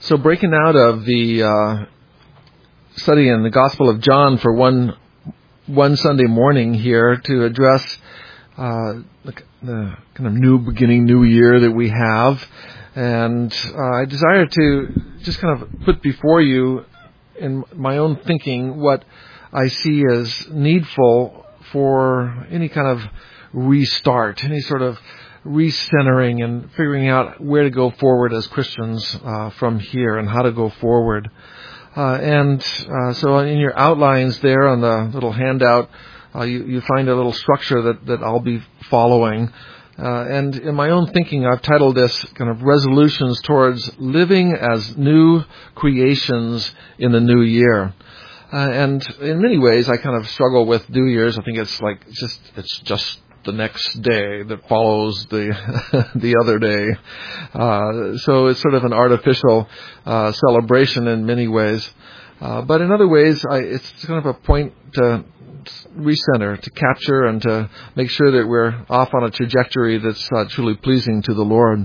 So breaking out of the study in the Gospel of John for one Sunday morning here to address the kind of new beginning, new year that we have. And I desire to just kind of put before you in my own thinking what I see as needful for any kind of restart, any sort of recentering and figuring out where to go forward as Christians from here and how to go forward. So in your outlines there on the little handout, you find a little structure that I'll be following. And in my own thinking, I've titled this kind of resolutions towards living as new creations in the new year. And in many ways, I kind of struggle with New Year's. I think it's just the next day that follows the other day. So it's sort of an artificial celebration in many ways. But in other ways, it's kind of a point to recenter, to capture, and to make sure that we're off on a trajectory that's truly pleasing to the Lord.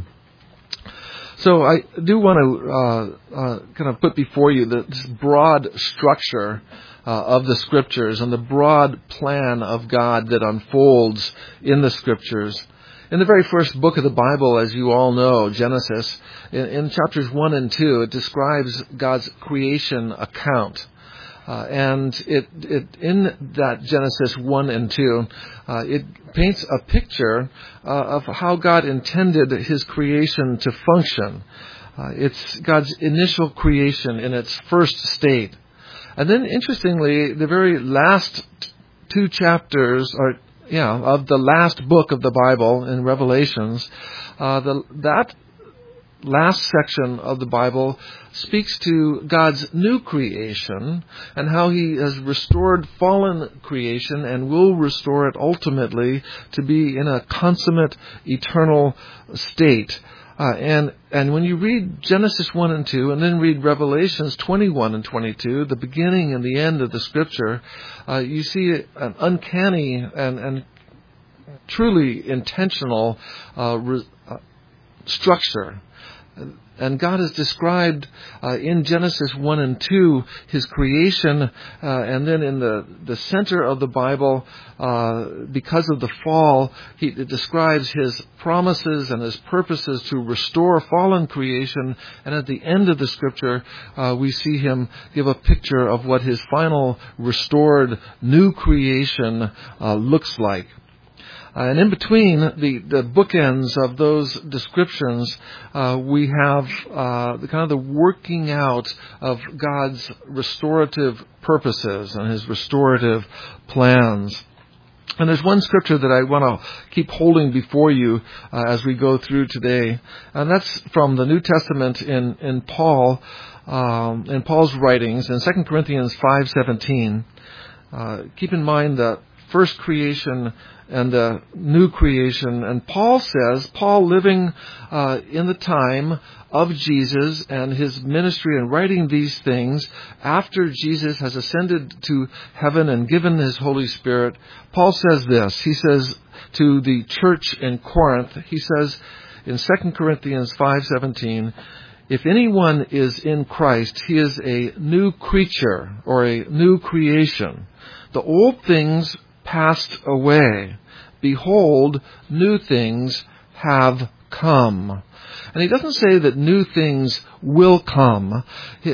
So I do want to kind of put before you this broad structure of the Scriptures and the broad plan of God that unfolds in the Scriptures. In the very first book of the Bible, as you all know, Genesis, in chapters 1 and 2, it describes God's creation account. And it in that Genesis 1 and 2, it paints a picture of how God intended His creation to function. It's God's initial creation in its first state. And then, interestingly, the very last two chapters of the last book of the Bible in Revelations, that last section of the Bible speaks to God's new creation and how He has restored fallen creation and will restore it ultimately to be in a consummate eternal state. And when you read Genesis 1 and 2 and then read Revelations 21 and 22, the beginning and the end of the Scripture, you see an uncanny and truly intentional structure. And God has described in Genesis 1 and 2 His creation, and then in the center of the Bible, because of the fall, it describes His promises and His purposes to restore fallen creation. And at the end of the Scripture, we see Him give a picture of what His final restored new creation looks like. And in between the bookends of those descriptions, we have the working out of God's restorative purposes and His restorative plans. And there's one scripture that I want to keep holding before you as we go through today, and that's from the New Testament in Paul, in Paul's writings in 2 Corinthians 5:17. Keep in mind that first creation and the new creation. And Paul living in the time of Jesus and His ministry and writing these things after Jesus has ascended to heaven and given His Holy Spirit, Paul says this. He says to the church in Corinth, he says in 2 Corinthians 5:17, if anyone is in Christ, he is a new creature or a new creation. The old things passed away. Behold, new things have come. And he doesn't say that new things will come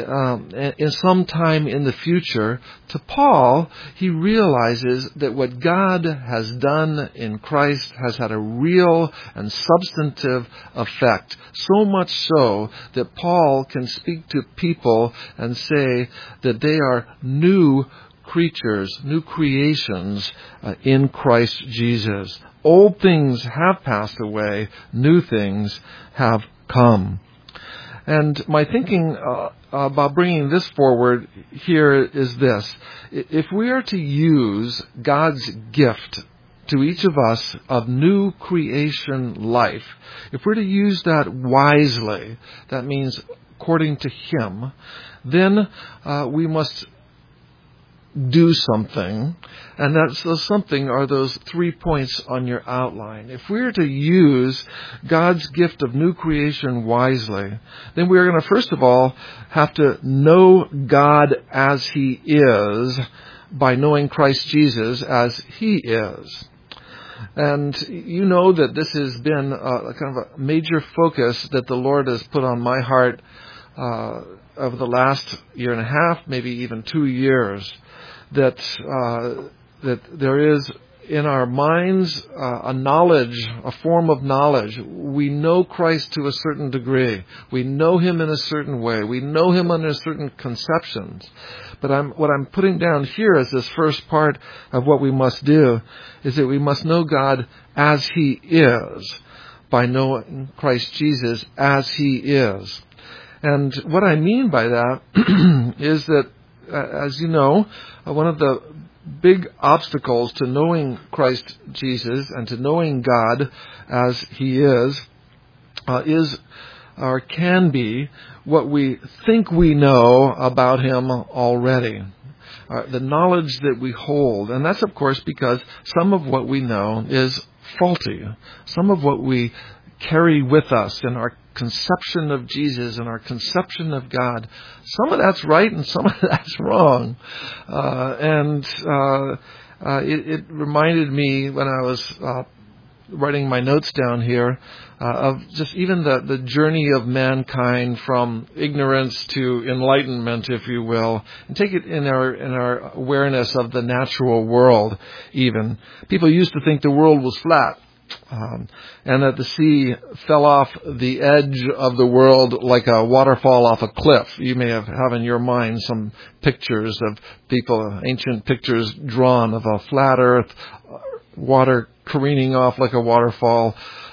in some time in the future. To Paul, he realizes that what God has done in Christ has had a real and substantive effect. So much so that Paul can speak to people and say that they are new creatures, new creations in Christ Jesus. Old things have passed away, new things have come. And my thinking about bringing this forward here is this. If we are to use God's gift to each of us of new creation life, if we're to use that wisely, that means according to Him, then we must do something, and those something are those 3 points on your outline. If we are to use God's gift of new creation wisely, then we are going to first of all have to know God as He is by knowing Christ Jesus as He is. And you know that this has been a kind of a major focus that the Lord has put on my heart over the last year and a half, maybe even 2 years, that there is in our minds a knowledge, a form of knowledge. We know Christ to a certain degree. We know Him in a certain way. We know Him under certain conceptions. But what I'm putting down here as this first part of what we must do is that we must know God as He is by knowing Christ Jesus as He is. And what I mean by that is that, as you know, one of the big obstacles to knowing Christ Jesus and to knowing God as He is or can be what we think we know about Him already. The knowledge that we hold. And that's, of course, because some of what we know is faulty. Some of what we carry with us in our conception of Jesus and our conception of God, some of that's right and some of that's wrong. It reminded me when I was writing my notes down here of just even the journey of mankind from ignorance to enlightenment, if you will, and take it in our awareness of the natural world. Even people used to think the world was flat. And that the sea fell off the edge of the world like a waterfall off a cliff. You may have in your mind some pictures of people, ancient pictures drawn of a flat earth, water careening off like a waterfall,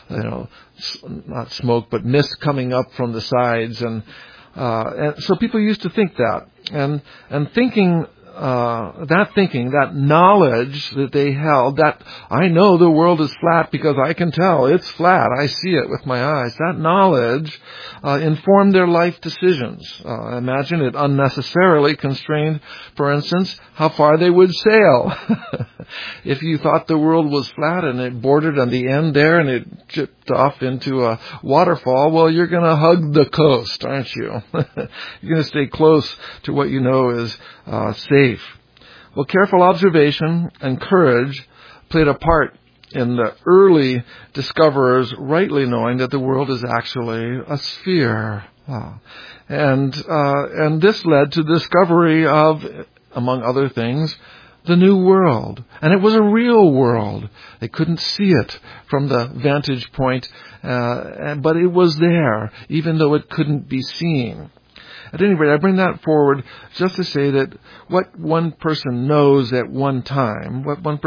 not smoke, but mist coming up from the sides. And so people used to think that. And thinking, that knowledge that they held, that I know the world is flat because I can tell it's flat. I see it with my eyes. That knowledge informed their life decisions. Imagine it unnecessarily constrained, for instance, how far they would sail. If you thought the world was flat and it bordered on the end there and it chipped off into a waterfall, well, you're going to hug the coast, aren't you? You're going to stay close to what you know is safe. Well, careful observation and courage played a part in the early discoverers rightly knowing that the world is actually a sphere. And this led to the discovery of, among other things, the new world. And it was a real world. They couldn't see it from the vantage point, but it was there, even though it couldn't be seen. At any rate, I bring that forward just to say that what one person knows at one time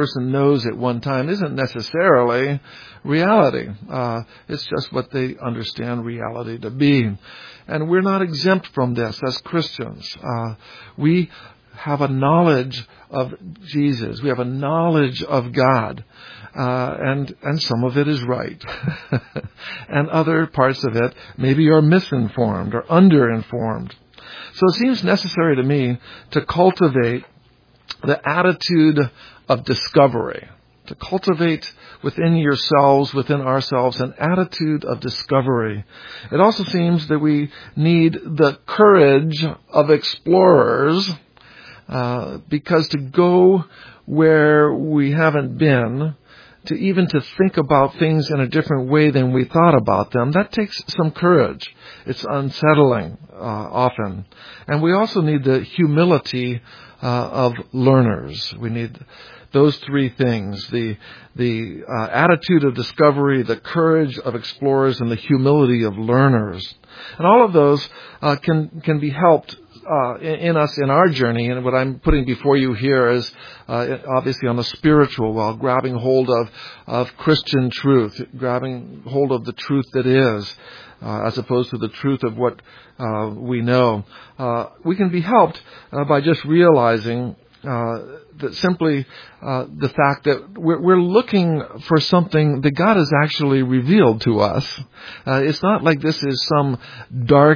isn't necessarily reality. It's just what they understand reality to be. And we're not exempt from this as Christians. We have a knowledge of Jesus. We have a knowledge of God. And some of it is right. And other parts of it maybe are misinformed or underinformed. So it seems necessary to me to cultivate the attitude of discovery. To cultivate within yourselves, within ourselves, an attitude of discovery. It also seems that we need the courage of explorers, because to go where we haven't been, to think about things in a different way than we thought about them, that takes some courage. It's unsettling often. And we also need the humility of learners. We need those three things, the attitude of discovery, the courage of explorers, and the humility of learners. And all of those can be helped in us in our journey. And what I'm putting before you here is obviously on the spiritual, while grabbing hold of Christian truth, grabbing hold of the truth that is, as opposed to the truth of what we know. We can be helped by just realizing that simply the fact that we're looking for something that God has actually revealed to us. It's not like this is some dark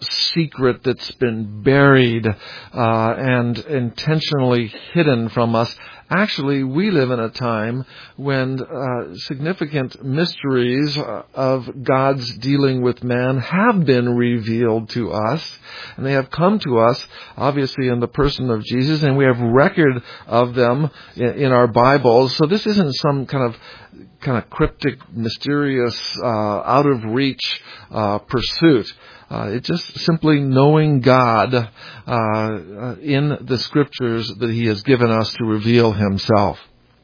secret that's been buried and intentionally hidden from us. Actually, we live in a time when significant mysteries of God's dealing with man have been revealed to us, and they have come to us, obviously, in the person of Jesus, and we have record of them in our Bibles. So this isn't some kind of cryptic, mysterious, out of reach pursuit. It's just simply knowing God in the Scriptures that He has given us to reveal Himself.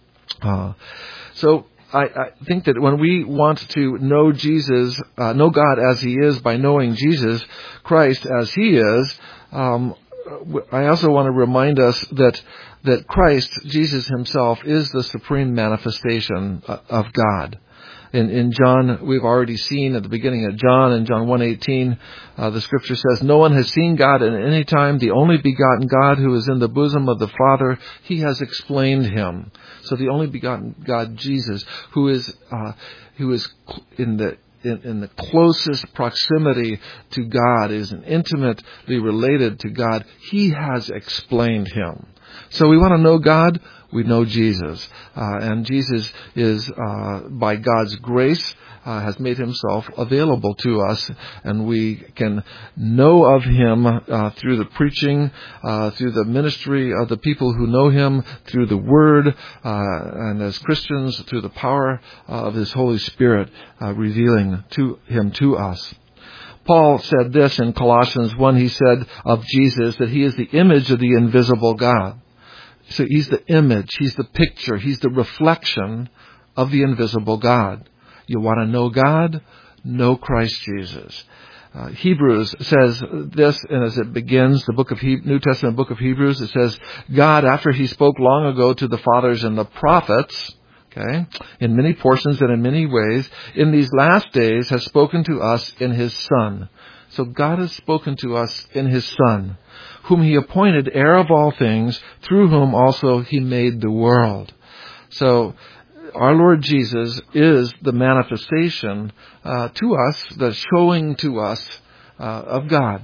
So I think that when we want to know Jesus, know God as He is by knowing Jesus Christ as He is, I also want to remind us that Christ, Jesus Himself, is the supreme manifestation of God. In John, we've already seen at the beginning of John, in John 1:18, the Scripture says, "No one has seen God at any time. The only begotten God who is in the bosom of the Father, He has explained Him." So the only begotten God, Jesus, who is in the closest proximity to God, is intimately related to God, He has explained Him. So we want to know God, we know Jesus. And Jesus is, by God's grace, has made Himself available to us. And we can know of Him through the preaching, through the ministry of the people who know Him, through the Word, and as Christians, through the power of His Holy Spirit revealing Him to us. Paul said this in Colossians 1. He said of Jesus that He is the image of the invisible God. So He's the image, He's the picture, He's the reflection of the invisible God. You want to know God? Know Christ Jesus. Hebrews says this, and as it begins, the New Testament book of Hebrews, it says, God, after He spoke long ago to the fathers and the prophets, in many portions and in many ways, in these last days has spoken to us in His Son. So God has spoken to us in His Son, whom He appointed heir of all things, through whom also He made the world. So our Lord Jesus is the manifestation to us, the showing to us of God.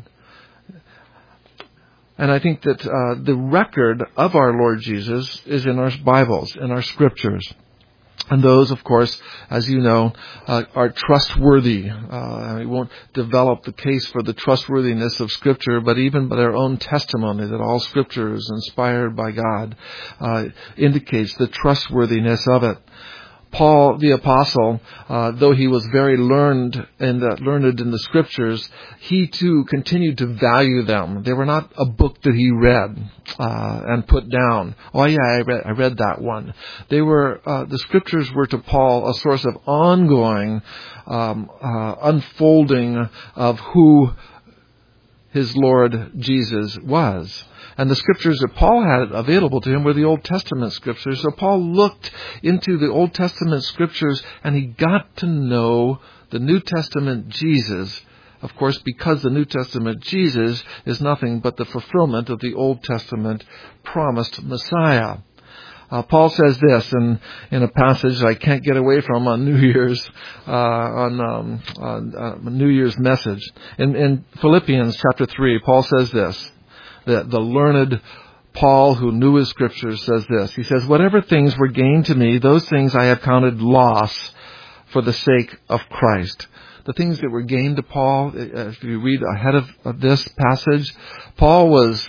And I think that the record of our Lord Jesus is in our Bibles, in our Scriptures. And those, of course, as you know, are trustworthy. We won't develop the case for the trustworthiness of Scripture, but even by their own testimony that all Scripture is inspired by God indicates the trustworthiness of it. Paul the Apostle, though he was very learned in the Scriptures, he too continued to value them. They were not a book that he read and put down. Oh yeah, I read that one. They were the Scriptures were to Paul a source of ongoing unfolding of who his Lord Jesus was. And the Scriptures that Paul had available to him were the Old Testament Scriptures. So Paul looked into the Old Testament Scriptures and he got to know the New Testament Jesus. Of course, because the New Testament Jesus is nothing but the fulfillment of the Old Testament promised Messiah. Paul says this in a passage I can't get away from on New Year's, on New Year's message. In Philippians chapter 3, Paul says this. The learned Paul, who knew his Scriptures, says this. He says, whatever things were gained to me, those things I have counted loss for the sake of Christ. The things that were gained to Paul, if you read ahead of this passage, Paul was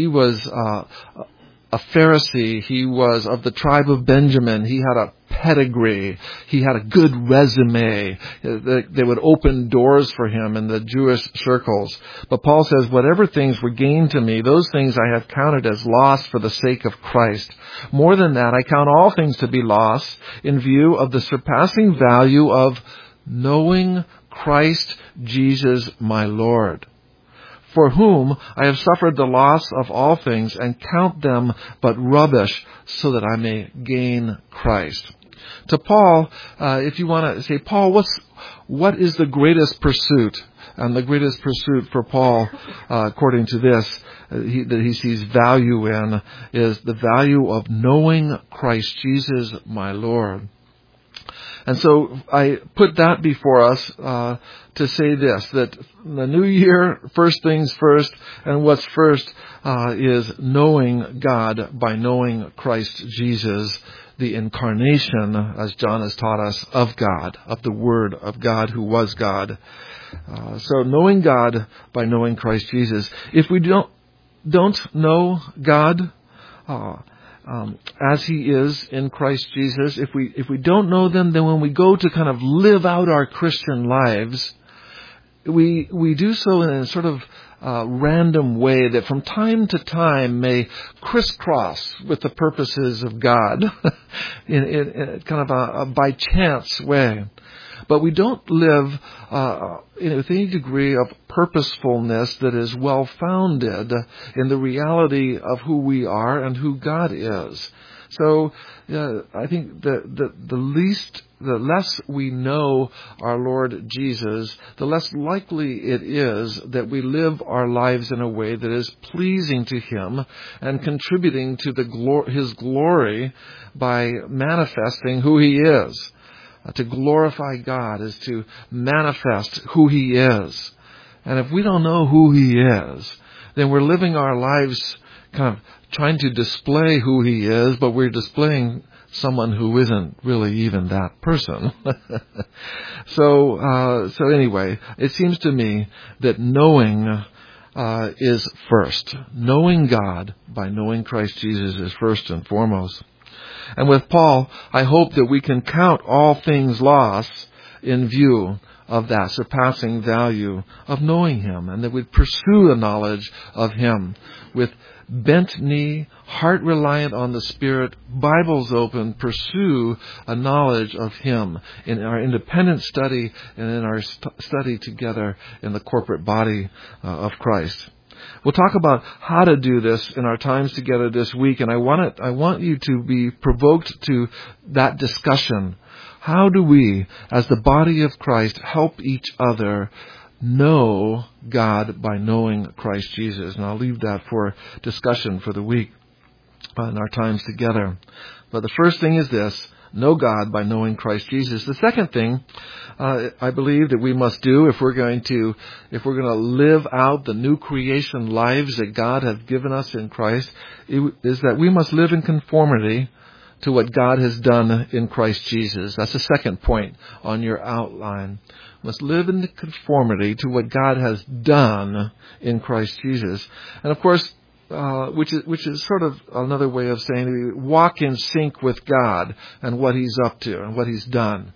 a Pharisee. He was of the tribe of Benjamin. He had a pedigree. He had a good resume. They would open doors for him in the Jewish circles. But Paul says, whatever things were gained to me, those things I have counted as loss for the sake of Christ. More than that, I count all things to be loss in view of the surpassing value of knowing Christ Jesus my Lord, for whom I have suffered the loss of all things and count them but rubbish so that I may gain Christ. To Paul, if you want to say, Paul, what is the greatest pursuit? And the greatest pursuit for Paul, according to this, that he sees value in, is the value of knowing Christ Jesus my Lord. And so I put that before us to say this, that the new year, first things first, and what's first is knowing God by knowing Christ Jesus, the incarnation, as John has taught us, of God, of the Word of God who was God. So knowing God by knowing Christ Jesus. If we don't know God as He is in Christ Jesus, if we don't know them, then when we go to kind of live out our Christian lives, we do so in a sort of random way that from time to time may crisscross with the purposes of God in kind of a by chance way. But we don't live with any degree of purposefulness that is well-founded in the reality of who we are and who God is. So I think the less we know our Lord Jesus, the less likely it is that we live our lives in a way that is pleasing to Him and contributing to His glory by manifesting who He is. To glorify God is to manifest who He is. And if we don't know who He is, then we're living our lives kind of trying to display who He is, but we're displaying someone who isn't really even that person. So anyway, it seems to me that knowing is first. Knowing God by knowing Christ Jesus is first and foremost. And with Paul, I hope that we can count all things lost in view of that surpassing value of knowing Him, and that we'd pursue the knowledge of Him with bent knee, heart reliant on the Spirit, Bibles open, pursue a knowledge of Him in our independent study and in our study together in the corporate body of Christ. We'll talk about how to do this in our times together this week, and I want you to be provoked to that discussion. How do we, as the body of Christ, help each other know God by knowing Christ Jesus? And I'll leave that for discussion for the week in our times together. But the first thing is this: know God by knowing Christ Jesus. The second thing I believe that we must do if we're going to live out the new creation lives that God has given us in Christ is that we must live in conformity to what God has done in Christ Jesus. That's the second point on your outline. We must live in conformity to what God has done in Christ Jesus. And of course, which is sort of another way of saying we walk in sync with God and what He's up to and what He's done.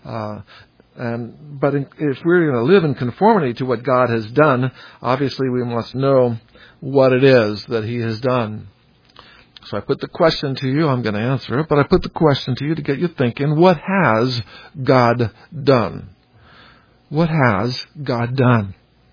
But if we're going to live in conformity to what God has done, obviously we must know what it is that He has done. So I put the question to you. I'm going to answer it, but I put the question to you to get you thinking. What has God done? What has God done?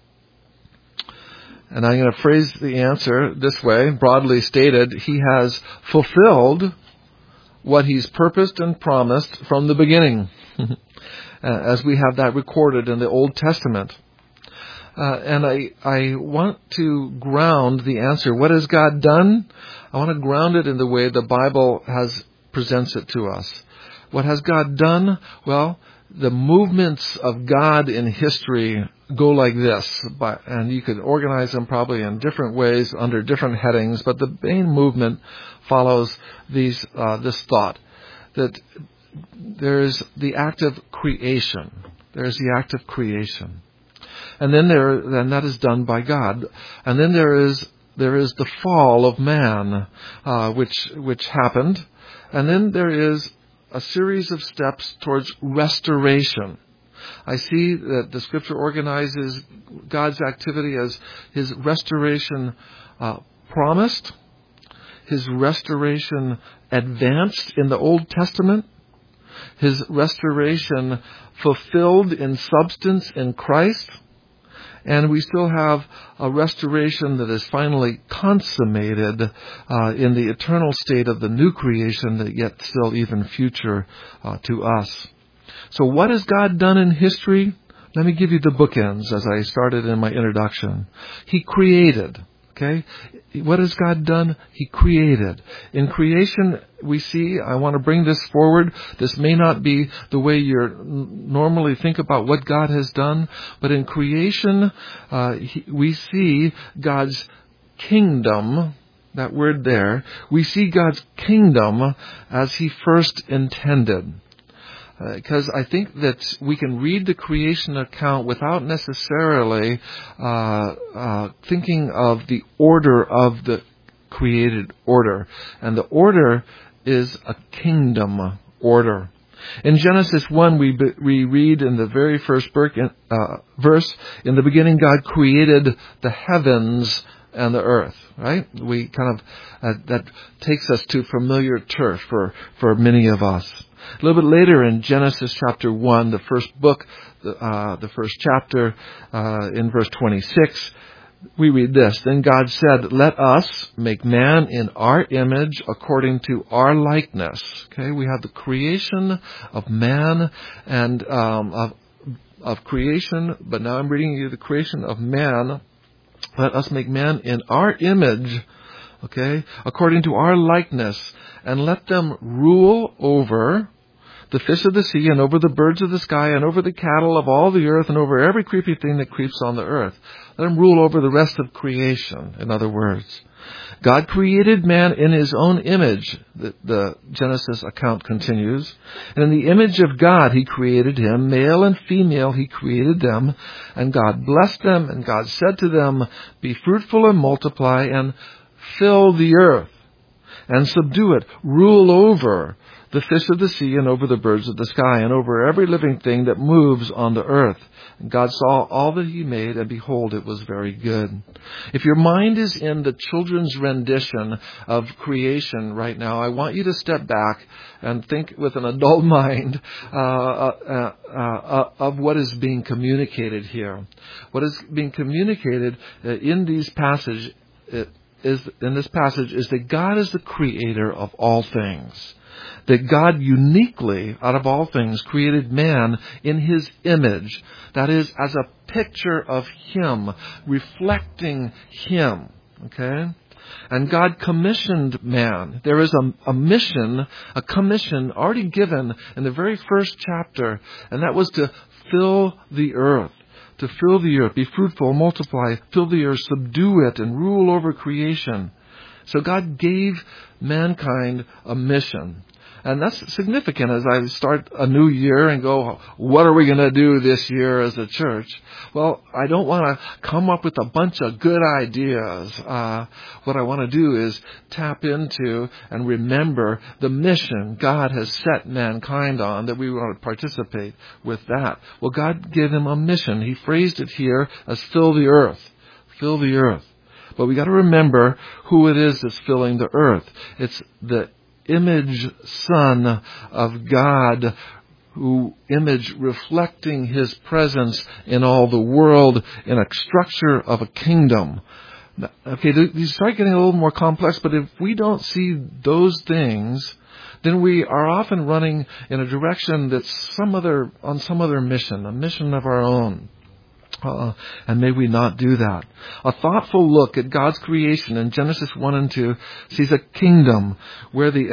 And I'm going to phrase the answer this way, broadly stated: He has fulfilled what He's purposed and promised from the beginning, as we have that recorded in the Old Testament. And I want to ground the answer. What has God done? I want to ground it in the way the Bible presents it to us. What has God done? Well, the movements of God in history go like this, and you could organize them probably in different ways under different headings, but the main movement follows this thought, that there is the act of creation. There is the act of creation. And then that is done by God. And then there is the fall of man, which happened. And then there is a series of steps towards restoration. I see that the Scripture organizes God's activity as His restoration promised, His restoration advanced in the Old Testament, His restoration fulfilled in substance in Christ, and we still have a restoration that is finally consummated in the eternal state of the new creation that yet still even future to us. So what has God done in history? Let me give you the bookends as I started in my introduction. He created. Okay? What has God done? He created. In creation, we see, I want to bring this forward. This may not be the way you normally think about what God has done, but in creation, we see God's kingdom, that word there, we see God's kingdom as He first intended. Because I think that we can read the creation account without necessarily thinking of the order of the created order. And the order is a kingdom order. In Genesis 1, we read in the very first verse, in the beginning God created the heavens and the earth, right? We kind of, that takes us to familiar turf for many of us. A little bit later in Genesis chapter 1, the first book, the first chapter, in verse 26, we read this. Then God said, let us make man in our image according to our likeness. Okay, we have the creation of man and of creation, but now I'm reading you the creation of man. Let us make man in our image, okay, according to our likeness, and let them rule over the fish of the sea, and over the birds of the sky, and over the cattle of all the earth, and over every creepy thing that creeps on the earth. Let them rule over the rest of creation, in other words. God created man in His own image, the Genesis account continues. And in the image of God He created him, male and female He created them, and God blessed them, and God said to them, be fruitful and multiply, and fill the earth, and subdue it, rule over the fish of the sea, and over the birds of the sky, and over every living thing that moves on the earth. And God saw all that He made, and behold, it was very good. If your mind is in the children's rendition of creation right now, I want you to step back and think with an adult mind of what is being communicated here. What is being communicated in this passage is that God is the creator of all things. That God uniquely, out of all things, created man in His image. That is, as a picture of Him, reflecting Him. Okay? And God commissioned man. There is a mission, a commission already given in the very first chapter, and that was to fill the earth. To fill the earth, be fruitful, multiply, fill the earth, subdue it, and rule over creation. So God gave mankind a mission. And that's significant as I start a new year and go, what are we going to do this year as a church? Well, I don't want to come up with a bunch of good ideas. What I want to do is tap into and remember the mission God has set mankind on, that we want to participate with that. Well, God gave him a mission. He phrased it here as fill the earth. Fill the earth. But we got to remember who it is that's filling the earth. It's the image Son of God, who image reflecting His presence in all the world in a structure of a kingdom. Okay, these start getting a little more complex, but if we don't see those things, then we are often running in a direction that's on some other mission, a mission of our own. And may we not do that. A thoughtful look at God's creation in Genesis 1 and 2 sees a kingdom where the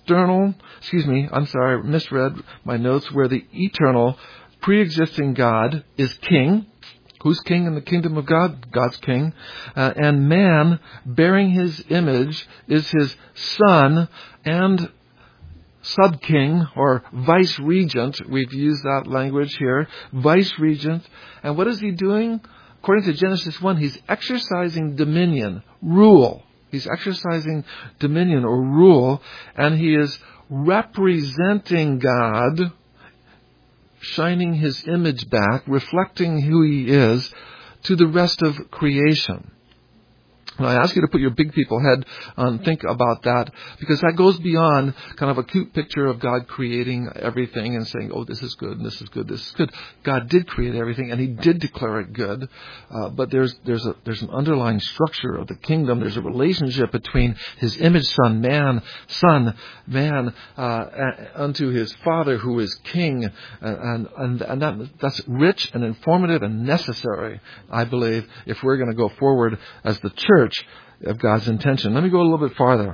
misread my notes, where the eternal, pre-existing God is king. Who's king in the kingdom of God? God's king. And man, bearing His image, is His son and sub-king or vice-regent. We've used that language here. Vice-regent. And what is he doing? According to Genesis 1, he's exercising dominion, rule. He's exercising dominion or rule, and he is representing God, shining His image back, reflecting who He is to the rest of creation. And I ask you to put your big people head on, think about that, because that goes beyond kind of a cute picture of God creating everything and saying, oh, this is good, and this is good, this is good. God did create everything, and He did declare it good. But there's an underlying structure of the kingdom. There's a relationship between His image son, man, unto His Father who is King. And that's rich and informative and necessary, I believe, if we're going to go forward as the church church of God's intention. Let me go a little bit farther.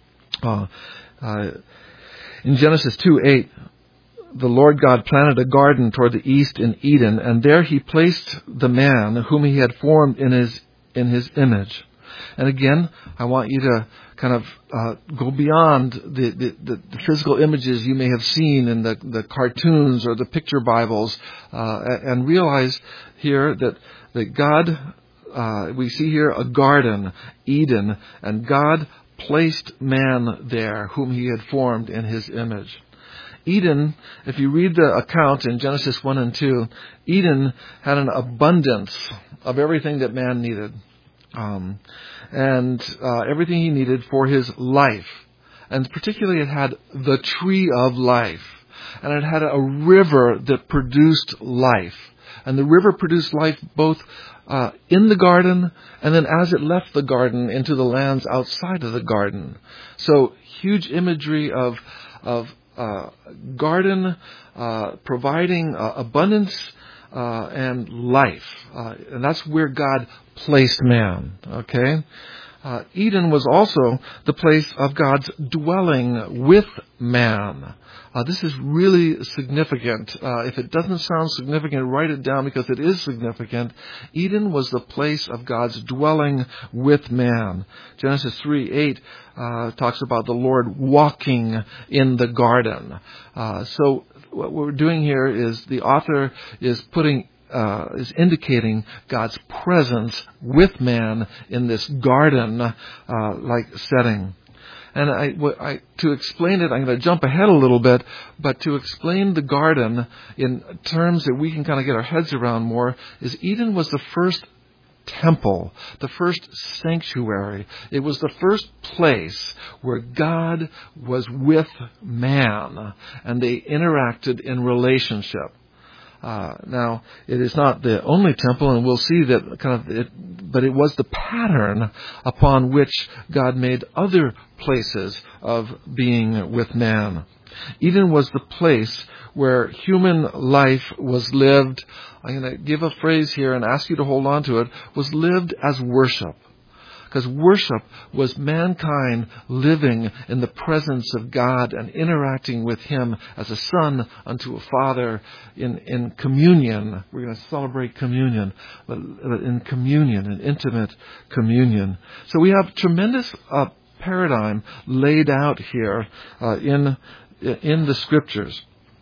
In Genesis 2:8, the Lord God planted a garden toward the east in Eden, and there he placed the man whom he had formed in his image. And again, I want you to kind of go beyond the physical images you may have seen in the cartoons or the picture Bibles, and realize here that God, we see here a garden, Eden, and God placed man there whom he had formed in his image. Eden, if you read the account in Genesis 1 and 2, Eden had an abundance of everything that man needed. And everything he needed for his life. And particularly it had the tree of life. And it had a river that produced life. And the river produced life both in the garden and then as it left the garden into the lands outside of the garden. So huge imagery of garden providing abundance and life. And that's where God placed man. Okay? Eden was also the place of God's dwelling with man. This is really significant. If it doesn't sound significant, write it down because it is significant. Eden was the place of God's dwelling with man. Genesis 3:8 talks about the Lord walking in the garden. So what we're doing here is the author is is indicating God's presence with man in this garden-like setting. And to explain it, I'm going to jump ahead a little bit, but to explain the garden in terms that we can kind of get our heads around more, is Eden was the first temple, the first sanctuary. It was the first place where God was with man, and they interacted in relationship. Now, it is not the only temple, and we'll see that but it was the pattern upon which God made other places of being with man. Eden was the place where human life was lived. I'm going to give a phrase here and ask you to hold on to it, was lived as worship. Because worship was mankind living in the presence of God and interacting with Him as a son unto a father in communion. We're going to celebrate communion, but in communion, in intimate communion. So we have tremendous paradigm laid out here in the Scriptures.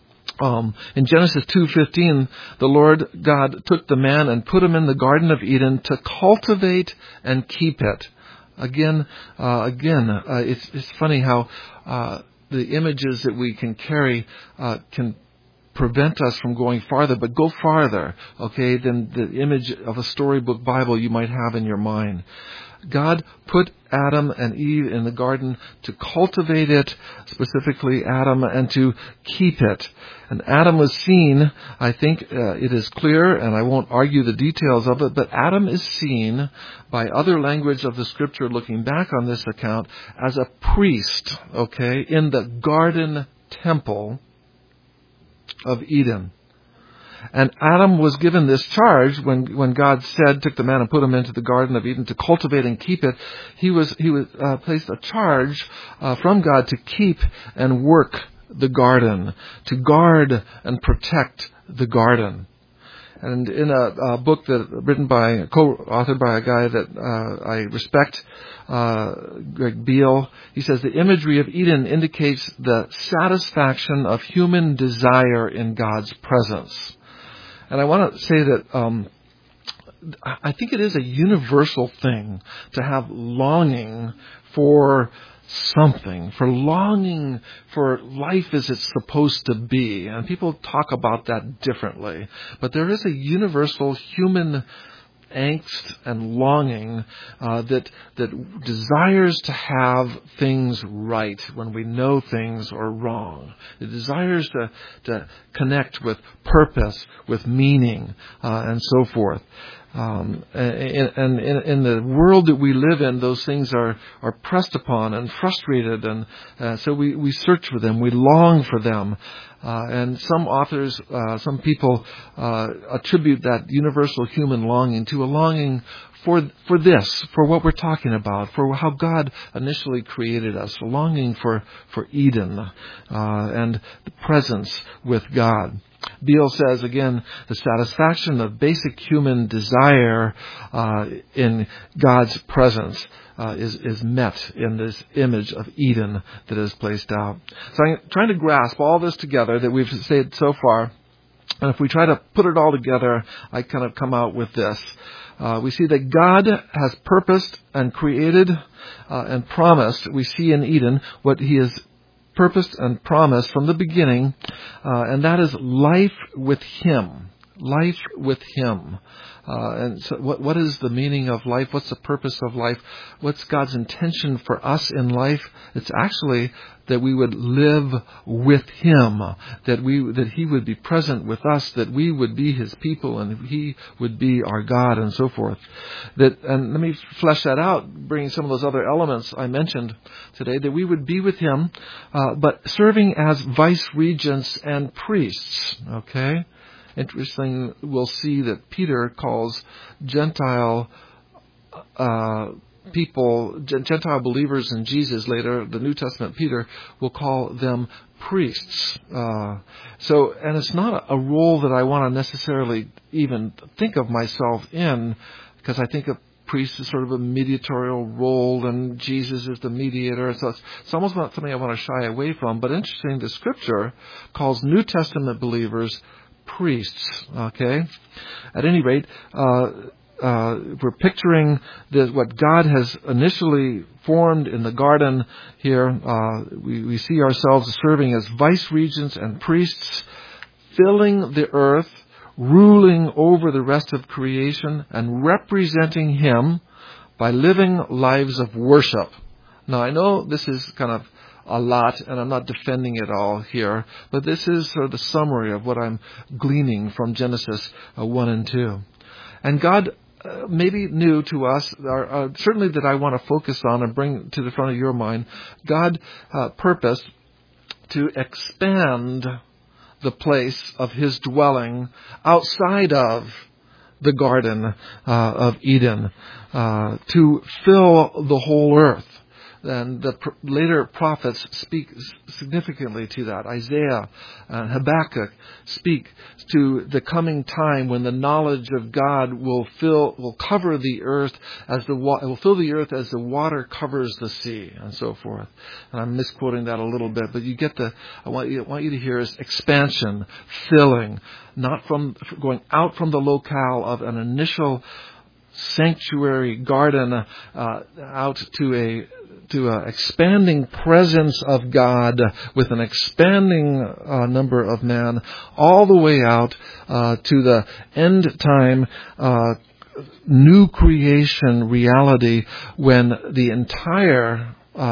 In Genesis 2:15, the Lord God took the man and put him in the Garden of Eden to cultivate and keep it. Again, it's funny how the images that we can carry can prevent us from going farther, but go farther, okay, than the image of a storybook Bible you might have in your mind. God put Adam and Eve in the garden to cultivate it, specifically Adam, and to keep it. And Adam was seen, I think it is clear, and I won't argue the details of it, but Adam is seen by other language of the Scripture looking back on this account as a priest, okay, in the garden temple of Eden. And Adam was given this charge when God took the man and put him into the Garden of Eden to cultivate and keep it. He was placed a charge from God to keep and work the garden, to guard and protect the garden. And in a book co-authored by a guy that I respect, Greg Beale, he says the imagery of Eden indicates the satisfaction of human desire in God's presence. And I want to say that I think it is a universal thing to have longing for something, for longing for life as it's supposed to be. And people talk about that differently. But there is a universal human angst and longing that desires to have things right when we know things are wrong. It desires to connect with purpose, with meaning, and so forth. And in the world that we live in, those things are pressed upon and frustrated, and so we search for them, we long for them. And some authors, some people attribute that universal human longing to a longing for this, for what we're talking about, for how God initially created us, a longing for Eden and the presence with God. Beale says, again, the satisfaction of basic human desire in God's presence is met in this image of Eden that is placed out. So I'm trying to grasp all this together that we've said so far. And if we try to put it all together, I kind of come out with this. We see that God has purposed and created and promised. We see in Eden what He has purposed and promised from the beginning, and that is life with Him. Life with Him. And so what is the meaning of life? What's the purpose of life? What's God's intention for us in life? It's actually that we would live with Him, that He would be present with us, that we would be His people, and He would be our God, and so forth. And let me flesh that out, bringing some of those other elements I mentioned today, that we would be with Him, but serving as vice-regents and priests, okay? Interesting, we'll see that Peter calls Gentile people, Gentile believers in Jesus later, the New Testament Peter will call them priests. And it's not a role that I want to necessarily even think of myself in, because I think of priest is sort of a mediatorial role, and Jesus is the mediator. So it's almost not something I want to shy away from. But interesting, the Scripture calls New Testament believers priests. Okay, at any rate, we're picturing what God has initially formed in the garden here. We see ourselves serving as vice-regents and priests, filling the earth, ruling over the rest of creation, and representing Him by living lives of worship. Now, I know this is kind of a lot, and I'm not defending it all here, but this is sort of the summary of what I'm gleaning from Genesis 1 and 2. And God maybe new to us, certainly that I want to focus on and bring to the front of your mind, God purposed to expand the place of His dwelling outside of the Garden of Eden, to fill the whole earth. And the later prophets speak significantly to that. Isaiah and Habakkuk speak to the coming time when the knowledge of God will cover the earth will fill the earth as the water covers the sea, and so forth. And I'm misquoting that a little bit, but you get I want you to hear is expansion, filling, not from going out from the locale of an initial sanctuary garden out to a expanding presence of God with an expanding number of men, all the way out to the end time new creation reality when the entire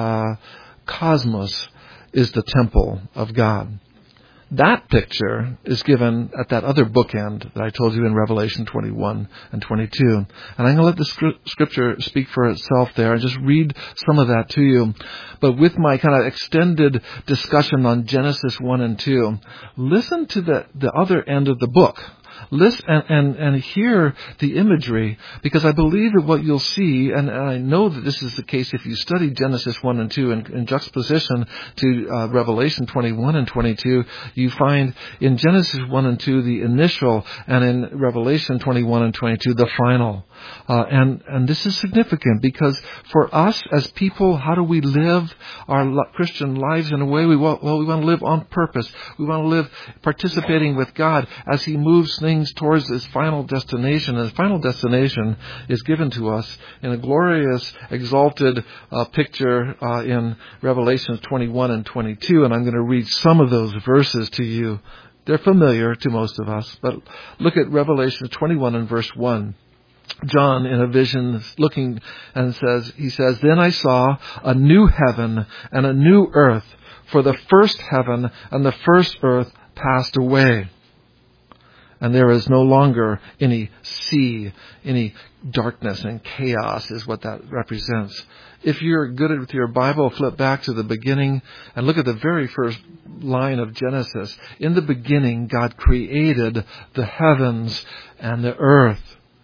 cosmos is the temple of God. That picture is given at that other bookend that I told you in Revelation 21 and 22. And I'm going to let the Scripture speak for itself there and just read some of that to you. But with my kind of extended discussion on Genesis 1 and 2, listen to the other end of the book. Listen and hear the imagery, because I believe that what you'll see, and I know that this is the case if you study Genesis 1 and 2 in juxtaposition to Revelation 21 and 22, you find in Genesis 1 and 2 the initial, and in Revelation 21 and 22 the final. And this is significant because for us as people, how do we live our Christian lives in a way? We want to live on purpose. We want to live participating with God as He moves things towards His final destination. And His final destination is given to us in a glorious, exalted picture in Revelation 21 and 22. And I'm going to read some of those verses to you. They're familiar to most of us. But look at Revelation 21 and verse 1. John, in a vision, looking and he says, "Then I saw a new heaven and a new earth, for the first heaven and the first earth passed away, And there is no longer any sea, any darkness and chaos is what that represents. If you're good with your Bible, flip back to the beginning and look at the very first line of Genesis. In the beginning, God created the heavens and the earth.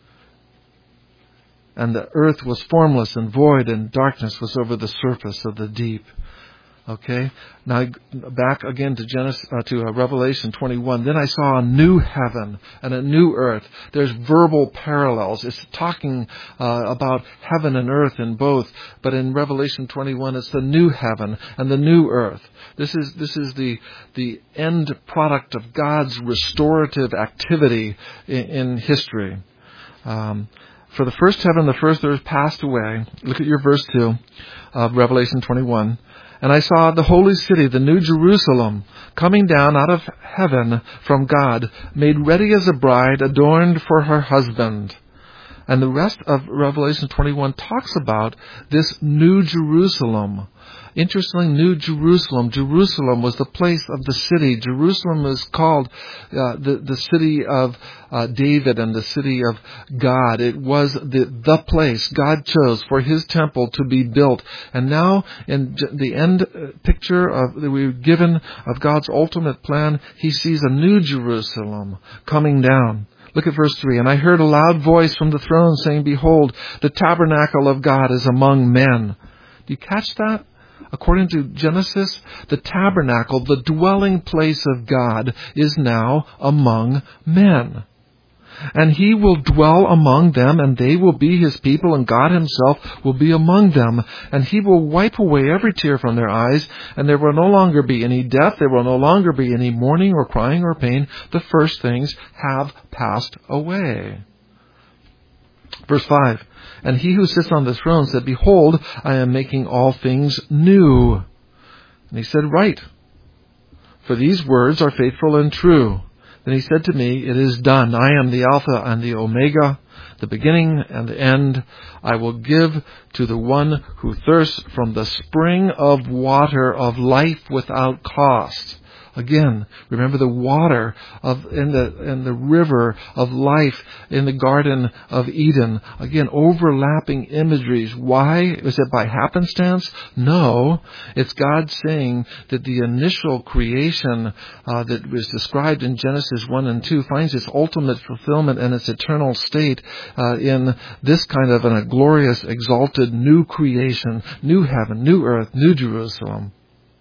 And the earth was formless and void, and darkness was over the surface of the deep. Okay, now back again to Revelation 21. Then I saw a new heaven and a new earth. There's verbal parallels. It's talking about heaven and earth in both, but in Revelation 21, it's the new heaven and the new earth. This is the end product of God's restorative activity in history. For the first heaven, the first earth passed away. Look at your verse 2 of Revelation 21. And I saw the holy city, the new Jerusalem, coming down out of heaven from God, made ready as a bride, adorned for her husband. And the rest of Revelation 21 talks about this new Jerusalem. Interestingly, New Jerusalem. Jerusalem was the place of the city. Jerusalem is called the city of David and the city of God. It was the place God chose for His temple to be built. And now, in the end picture that we're given of God's ultimate plan, He sees a new Jerusalem coming down. Look at verse 3. And I heard a loud voice from the throne saying, Behold, the tabernacle of God is among men. Do you catch that? According to Genesis, the tabernacle, the dwelling place of God, is now among men. And He will dwell among them, and they will be His people, and God Himself will be among them. And He will wipe away every tear from their eyes, and there will no longer be any death, there will no longer be any mourning or crying or pain. The first things have passed away. Verse 5. And He who sits on the throne said, Behold, I am making all things new. And He said, Write, for these words are faithful and true. Then He said to me, It is done. I am the Alpha and the Omega, the beginning and the end. I will give to the one who thirsts from the spring of water of life without cost. Again, remember the water in the river of life in the Garden of Eden. Again, overlapping imageries. Why? Is it by happenstance? No. It's God saying that the initial creation that was described in Genesis 1 and 2 finds its ultimate fulfillment and its eternal state in this kind of a glorious, exalted new creation, new heaven, new earth, new Jerusalem.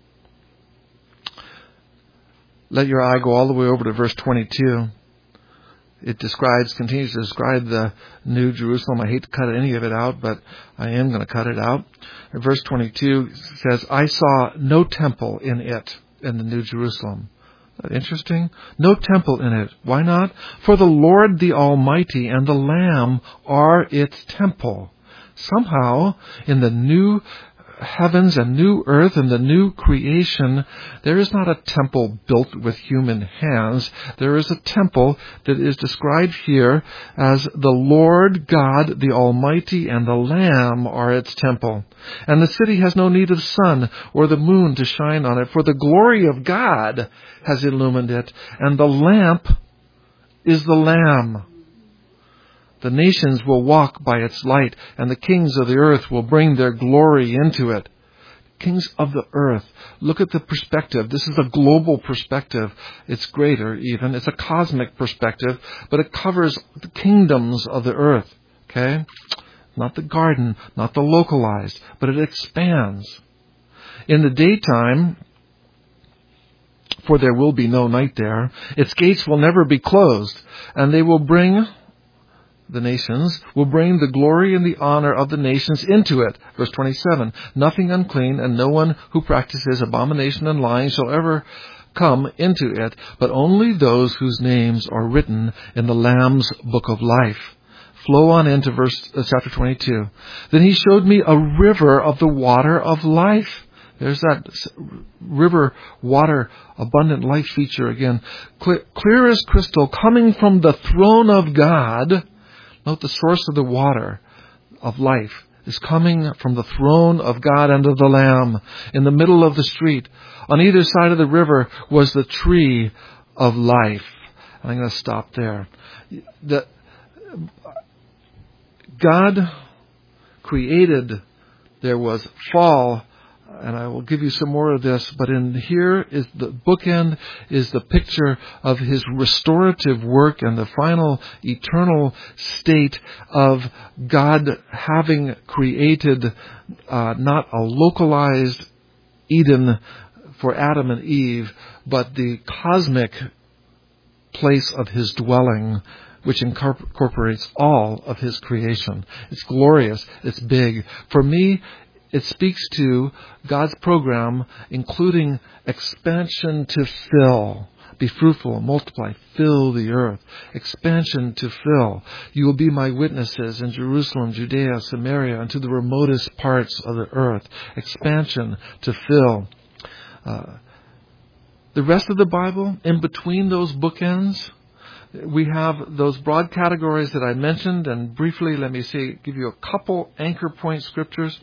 Let your eye go all the way over to verse 22. It continues to describe the new Jerusalem. I hate to cut any of it out, but I am going to cut it out. Verse 22 says, I saw no temple in it, in the new Jerusalem. Isn't that interesting? No temple in it. Why not? For the Lord the Almighty and the Lamb are its temple. Somehow, in the new heavens and new earth and the new creation, there is not a temple built with human hands. There is a temple that is described here as the Lord God, the Almighty, and the Lamb are its temple. And the city has no need of sun or the moon to shine on it, for the glory of God has illumined it, and the lamp is the Lamb. The nations will walk by its light, and the kings of the earth will bring their glory into it. Kings of the earth. Look at the perspective. This is a global perspective. It's greater even. It's a cosmic perspective, but it covers the kingdoms of the earth. Okay? Not the garden, not the localized, but it expands. In the daytime, for there will be no night there, its gates will never be closed, and the nations will bring the glory and the honor of the nations into it. Verse 27, nothing unclean and no one who practices abomination and lying shall ever come into it, but only those whose names are written in the Lamb's book of life. Flow on into chapter 22. Then He showed me a river of the water of life. There's that river water, abundant life feature again. Clear as crystal, coming from the throne of God. Note the source of the water of life is coming from the throne of God and of the Lamb. In the middle of the street, on either side of the river, was the tree of life. And I'm going to stop there. God created, there was fall, and I will give you some more of this, but in here is the bookend, is the picture of His restorative work and the final eternal state of God having created not a localized Eden for Adam and Eve, but the cosmic place of His dwelling, which incorporates all of His creation. It's glorious. It's big. For me, it speaks to God's program, including expansion to fill. Be fruitful, multiply, fill the earth. Expansion to fill. You will be my witnesses in Jerusalem, Judea, Samaria, and to the remotest parts of the earth. Expansion to fill. The rest of the Bible, in between those bookends, we have those broad categories that I mentioned, and briefly, let me give you a couple anchor point scriptures.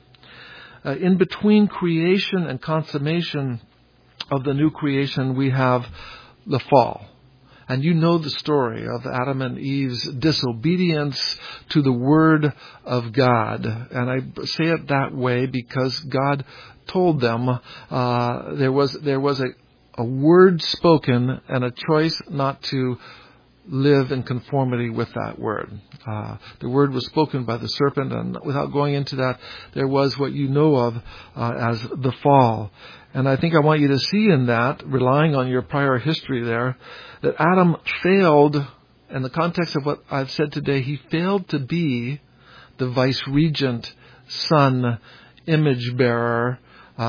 In between creation and consummation of the new creation, we have the fall. And you know the story of Adam and Eve's disobedience to the Word of God. And I say it that way because God told them there was a word spoken and a choice not to live in conformity with that word. The word was spoken by the serpent, and without going into that, there was what you know of as the fall. And I think I want you to see in that, relying on your prior history there, that Adam failed, in the context of what I've said today, he failed to be the vice-regent, son, image-bearer,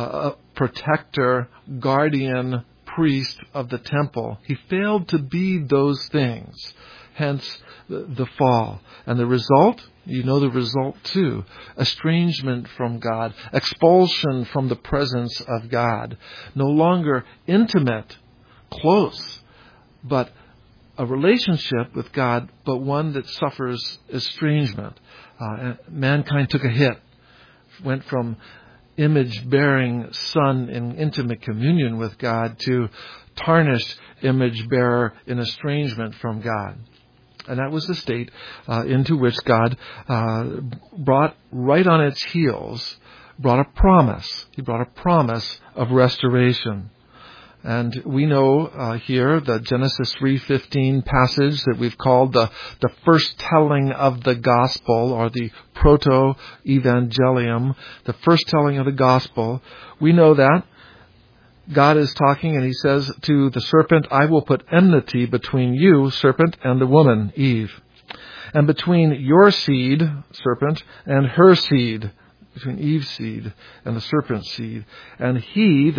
protector, guardian, priest of the temple. He failed to be those things. Hence the fall. And the result, you know the result too. Estrangement from God. Expulsion from the presence of God. No longer intimate, close, but a relationship with God, but one that suffers estrangement. Mankind took a hit. Went from image-bearing son in intimate communion with God to tarnished image-bearer in estrangement from God. And that was the state into which God brought right on its heels, brought a promise. He brought a promise of restoration. And we know here the Genesis 3:15 passage that we've called the first telling of the gospel, or the proto-evangelium, the first telling of the gospel. We know that God is talking and He says to the serpent, I will put enmity between you, serpent, and the woman, Eve. And between your seed, serpent, and her seed, between Eve's seed and the serpent's seed. And he,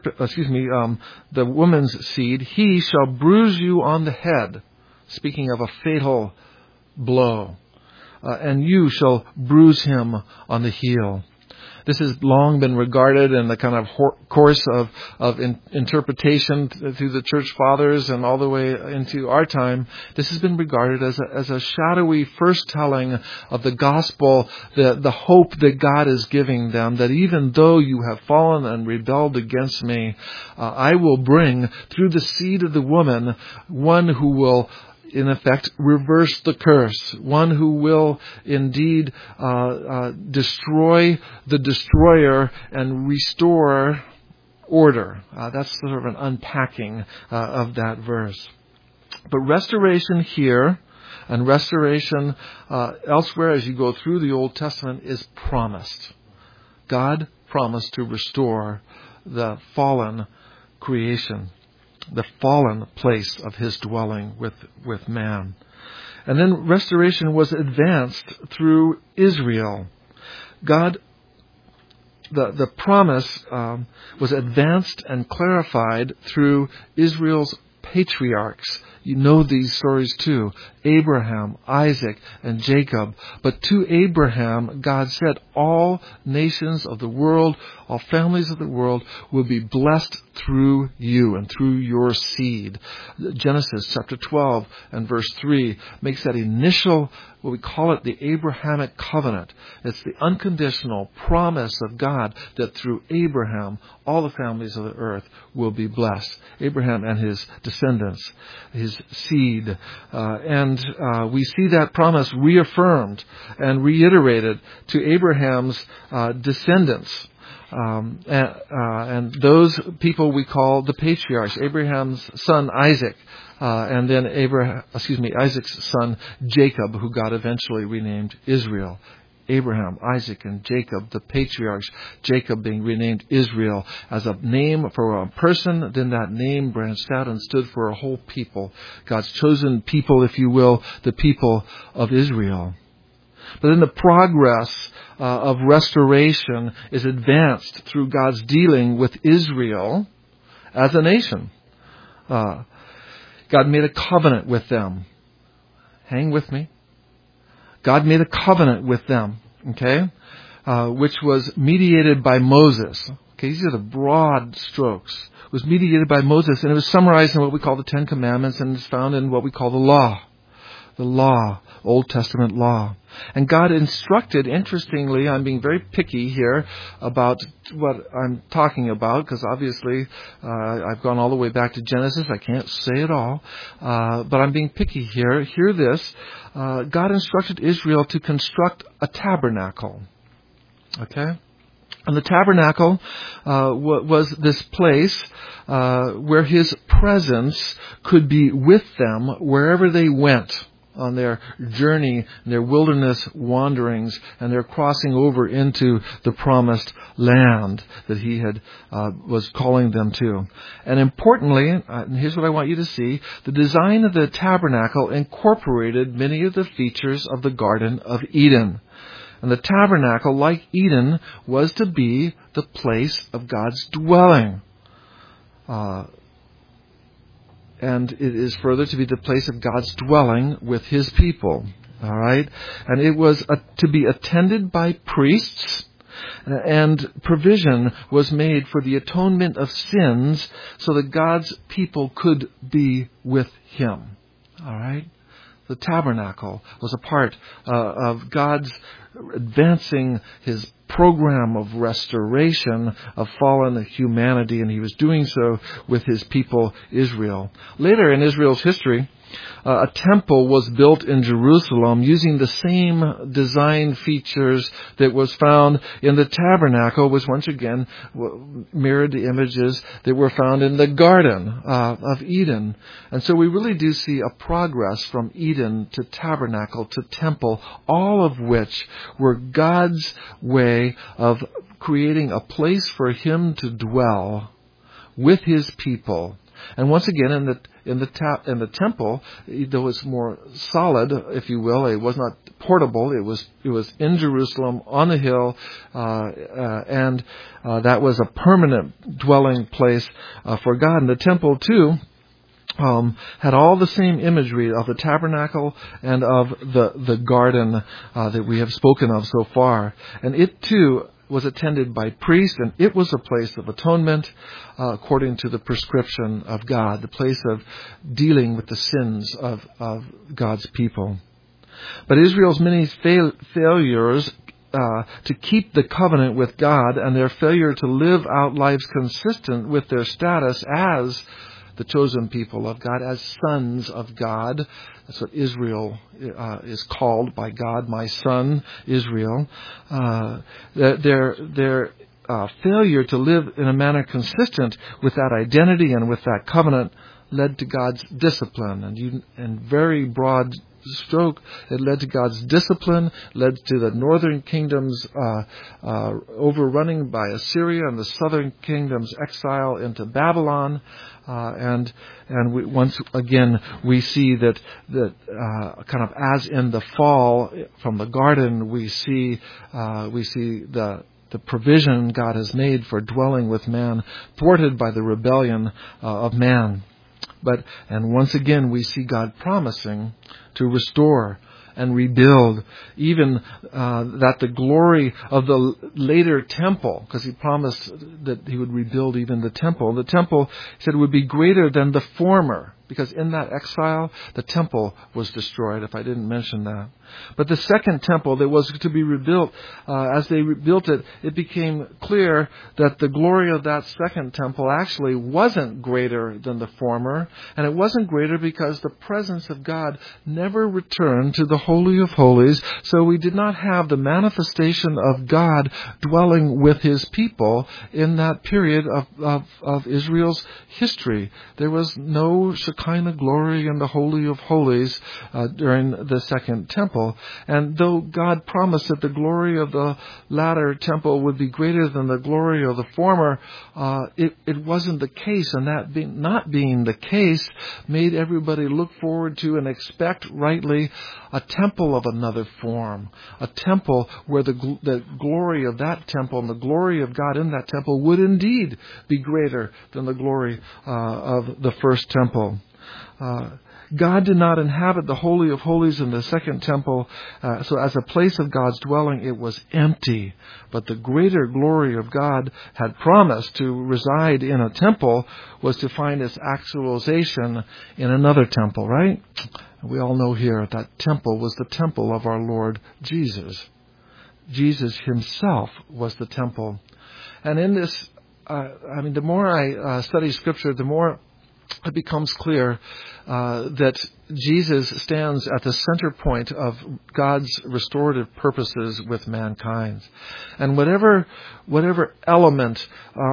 the woman's seed, he shall bruise you on the head. Speaking of a fatal blow. And you shall bruise him on the heel. This has long been regarded in the kind of course of interpretation through the church fathers and all the way into our time. This has been regarded as a shadowy first telling of the gospel, the hope that God is giving them, that even though you have fallen and rebelled against me, I will bring through the seed of the woman one who will, in effect, reverse the curse. One who will indeed destroy the destroyer and restore order. That's sort of an unpacking of that verse. But restoration here and restoration elsewhere as you go through the Old Testament is promised. God promised to restore the fallen creation, the fallen place of His dwelling with man. And then restoration was advanced through Israel. God, the promise was advanced and clarified through Israel's patriarchs. You know these stories too. Abraham, Isaac, and Jacob. But to Abraham, God said, all nations of the world, all families of the world will be blessed through you and through your seed. Genesis chapter 12 and verse 3 makes that initial, what we call it, the Abrahamic covenant. It's the unconditional promise of God that through Abraham, all the families of the earth will be blessed. Abraham and his descendants, his his seed. And we see that promise reaffirmed and reiterated to Abraham's descendants. And those people we call the patriarchs, Abraham's son Isaac, and then Isaac's son Jacob, who God eventually renamed Israel. Abraham, Isaac, and Jacob, the patriarchs, Jacob being renamed Israel as a name for a person, then that name branched out and stood for a whole people. God's chosen people, if you will, the people of Israel. But then the progress of restoration is advanced through God's dealing with Israel as a nation. God made a covenant with them. Hang with me. God made a covenant with them, okay, which was mediated by Moses. Okay, these are the broad strokes. It was mediated by Moses, and it was summarized in what we call the Ten Commandments, and it's found in what we call the law. The law, Old Testament law. And God instructed, interestingly, I'm being very picky here about what I'm talking about, because obviously I've gone all the way back to Genesis. I can't say it all. But I'm being picky here. Hear this. God instructed Israel to construct a tabernacle. Okay? And the tabernacle was this place where His presence could be with them wherever they went on their journey, their wilderness wanderings, and their crossing over into the promised land that He had was calling them to. And importantly, and here's what I want you to see, the design of the tabernacle incorporated many of the features of the Garden of Eden. And the tabernacle, like Eden, was to be the place of God's dwelling. And it is further to be the place of God's dwelling with His people. All right? And it was to be attended by priests, and provision was made for the atonement of sins so that God's people could be with Him. All right? The tabernacle was a part of God's advancing His program of restoration of fallen humanity, and He was doing so with His people Israel. Later in Israel's history, a temple was built in Jerusalem using the same design features that was found in the tabernacle, which once again mirrored the images that were found in the Garden of Eden. And so we really do see a progress from Eden to tabernacle to temple, all of which were God's way of creating a place for Him to dwell with His people. And once again, in the temple, it was more solid, if you will. It was not portable. It was in Jerusalem on the hill, and that was a permanent dwelling place for God. And the temple too had all the same imagery of the tabernacle and of the garden that we have spoken of so far. And it too was attended by priests, and it was a place of atonement according to the prescription of God, the place of dealing with the sins of God's people. But Israel's many failures to keep the covenant with God, and their failure to live out lives consistent with their status as the chosen people of God, as sons of God. That's what Israel is called by God, my son, Israel. Their failure to live in a manner consistent with that identity and with that covenant led to God's discipline. And in very broad stroke, it led to God's discipline, led to the northern kingdom's overrunning by Assyria and the southern kingdom's exile into Babylon. And once again, we see that kind of as in the fall from the garden, we see the provision God has made for dwelling with man, thwarted by the rebellion of man. And once again, we see God promising to restore and rebuild, even that the glory of the later temple, because He promised that He would rebuild even the temple. The temple, He said, would be greater than the former, because in that exile, the temple was destroyed, if I didn't mention that. But the second temple that was to be rebuilt, as they rebuilt it, it became clear that the glory of that second temple actually wasn't greater than the former. And it wasn't greater because the presence of God never returned to the Holy of Holies. So we did not have the manifestation of God dwelling with His people in that period of Israel's history. There was no Shekinah glory in the Holy of Holies during the second temple. And though God promised that the glory of the latter temple would be greater than the glory of the former, it wasn't the case. And that not being the case made everybody look forward to and expect rightly a temple of another form, a temple where the glory of that temple and the glory of God in that temple would indeed be greater than the glory of the first temple. God did not inhabit the Holy of Holies in the second temple, so as a place of God's dwelling, it was empty. But the greater glory of God had promised to reside in a temple was to find its actualization in another temple, right? We all know here that temple was the temple of our Lord Jesus. Jesus Himself was the temple. And in this, the more I study Scripture, the more it becomes clear that Jesus stands at the center point of God's restorative purposes with mankind. And whatever element,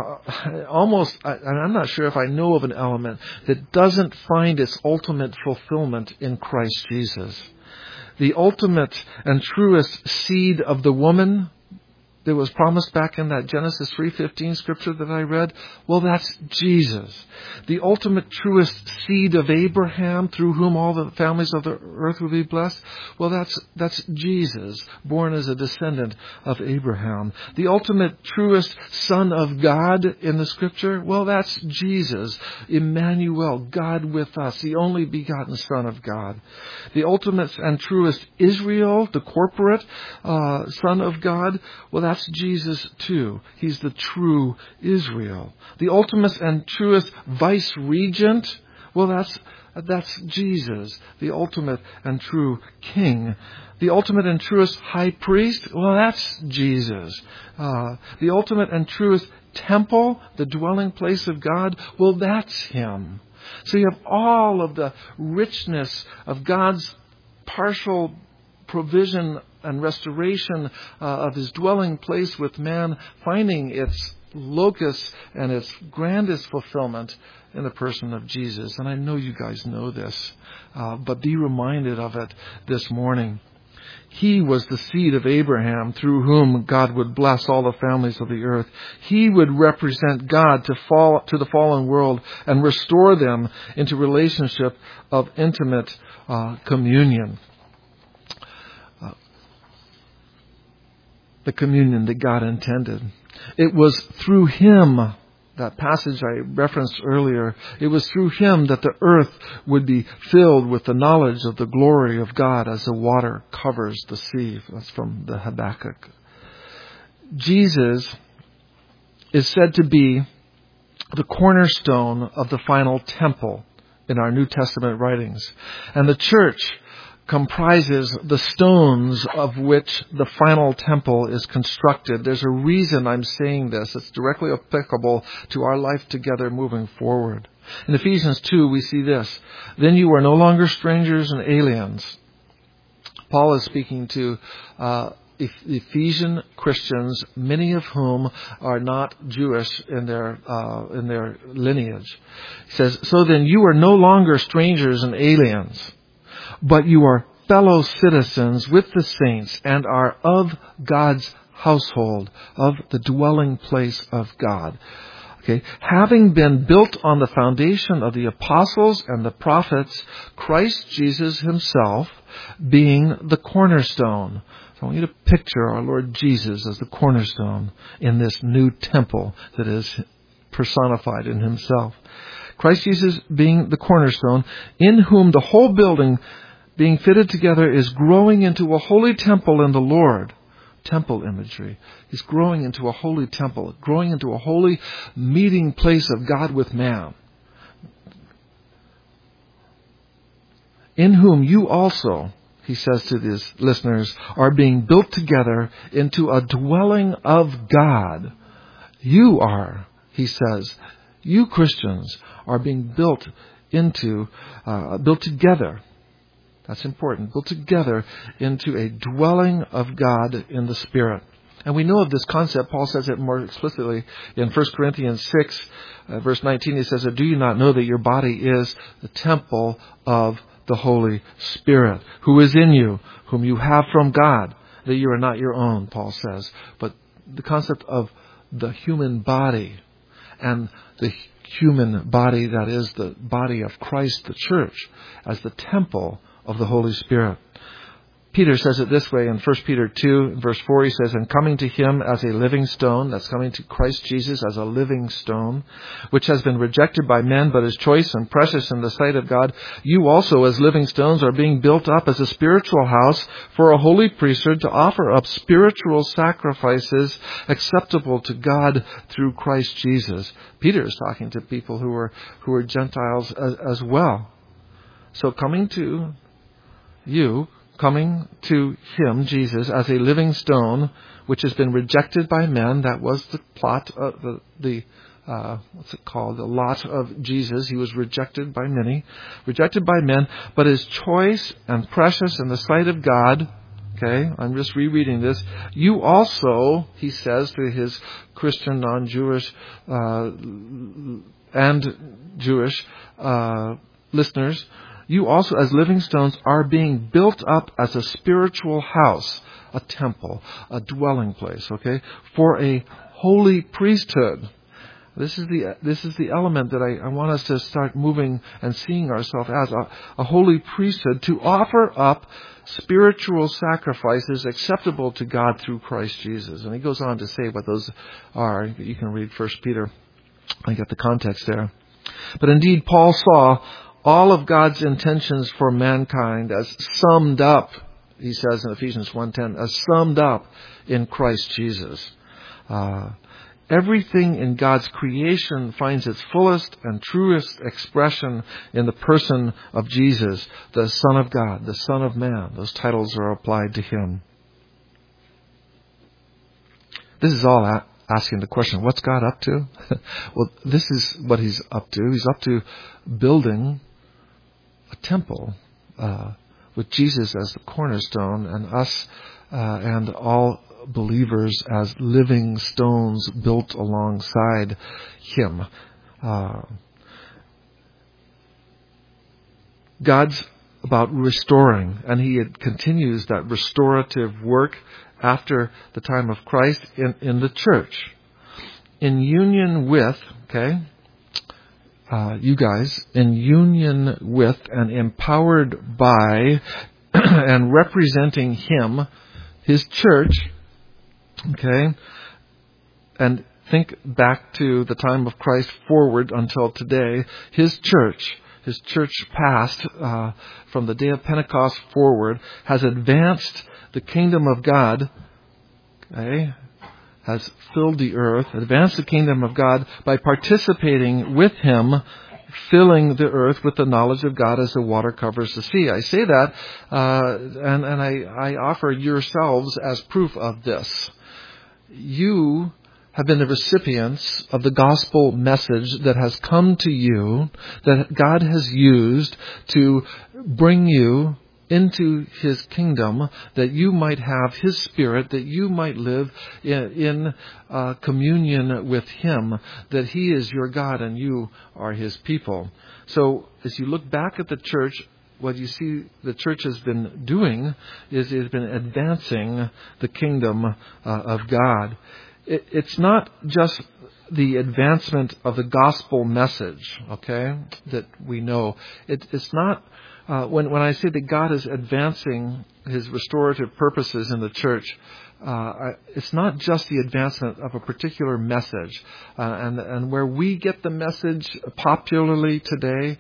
I'm not sure if I know of an element that doesn't find its ultimate fulfillment in Christ Jesus. The ultimate and truest seed of the woman that was promised back in that Genesis 3:15 scripture that I read, well, that's Jesus. The ultimate truest seed of Abraham, through whom all the families of the earth will be blessed, well, that's Jesus, born as a descendant of Abraham. The ultimate truest Son of God in the scripture, well, that's Jesus, Emmanuel, God with us, the only begotten Son of God. The ultimate and truest Israel, the corporate Son of God, well, that's Jesus too. He's the true Israel. The ultimate and truest vice regent, well, that's Jesus, the ultimate and true King. The ultimate and truest high priest, well, that's Jesus. The ultimate and truest temple, the dwelling place of God, well, that's Him. So you have all of the richness of God's partial provision and restoration of His dwelling place with man, finding its locus and its grandest fulfillment in the person of Jesus. And I know you guys know this, but be reminded of it this morning. He was the seed of Abraham through whom God would bless all the families of the earth. He would represent God to the fallen world and restore them into relationship of intimate communion. The communion that God intended. It was through Him, that passage I referenced earlier, it was through Him that the earth would be filled with the knowledge of the glory of God as the water covers the sea. That's from the Habakkuk. Jesus is said to be the cornerstone of the final temple in our New Testament writings. And the church comprises the stones of which the final temple is constructed. There's a reason I'm saying this. It's directly applicable to our life together moving forward. In Ephesians 2, we see this. Then you are no longer strangers and aliens. Paul is speaking to Ephesian Christians, many of whom are not Jewish in their lineage. He says, so then you are no longer strangers and aliens, but you are fellow citizens with the saints and are of God's household, of the dwelling place of God. Okay, having been built on the foundation of the apostles and the prophets, Christ Jesus Himself being the cornerstone. So I want you to picture our Lord Jesus as the cornerstone in this new temple that is personified in Himself. Christ Jesus being the cornerstone, in whom the whole building being fitted together is growing into a holy temple in the Lord. Temple imagery. He's growing into a holy temple, growing into a holy meeting place of God with man. in whom you also, he says to his listeners, are being built together into a dwelling of God. You are, he says, you Christians are being built together. That's important. Built together into a dwelling of God in the Spirit. And we know of this concept. Paul says it more explicitly in 1 Corinthians 6, verse 19. He says, do you not know that your body is the temple of the Holy Spirit, who is in you, whom you have from God, that you are not your own, Paul says. But the concept of the human body, and the human body that is the body of Christ, the church, as the temple of the Holy Spirit. Peter says it this way in 1 Peter 2, verse 4. He says, and coming to him as a living stone, that's coming to Christ Jesus as a living stone, which has been rejected by men, but is choice and precious in the sight of God, you also as living stones are being built up as a spiritual house for a holy priesthood to offer up spiritual sacrifices acceptable to God through Christ Jesus. Peter is talking to people who are Gentiles as well. So coming to him, Jesus, as a living stone, which has been rejected by men. That was the plot of the lot of Jesus. He was rejected by men, but is choice and precious in the sight of God. Okay, I'm just rereading this. You also, he says to his Christian, non-Jewish, and Jewish listeners, you also, as living stones, are being built up as a spiritual house, a temple, a dwelling place, okay, for a holy priesthood. This is the element that I want us to start moving and seeing ourselves as a holy priesthood to offer up spiritual sacrifices acceptable to God through Christ Jesus. And he goes on to say what those are. You can read 1 Peter. I get the context there. But indeed, Paul saw all of God's intentions for mankind as summed up, he says in Ephesians 1:10, as summed up in Christ Jesus. Everything in God's creation finds its fullest and truest expression in the person of Jesus, the Son of God, the Son of Man. Those titles are applied to him. This is all asking the question, what's God up to? Well, this is what he's up to. He's up to building a temple with Jesus as the cornerstone, and us and all believers as living stones built alongside him. God's about restoring, and he continues that restorative work after the time of Christ in the church. In union with, you guys, in union with and empowered by and representing him, his church, and think back to the time of Christ forward until today, his church past, from the day of Pentecost forward, has advanced the kingdom of God, has filled the earth, advanced the kingdom of God by participating with him, filling the earth with the knowledge of God as the water covers the sea. I say that, and I offer yourselves as proof of this. You have been the recipients of the gospel message that has come to you, that God has used to bring you into his kingdom, that you might have his spirit, that you might live in communion with him, that he is your God and you are his people. So as you look back at the church, what you see the church has been doing is it has been advancing the kingdom of God. It's not just the advancement of the gospel message, that we know. It's not, when I say that God is advancing his restorative purposes in the church, it's not just the advancement of a particular message, and where we get the message popularly today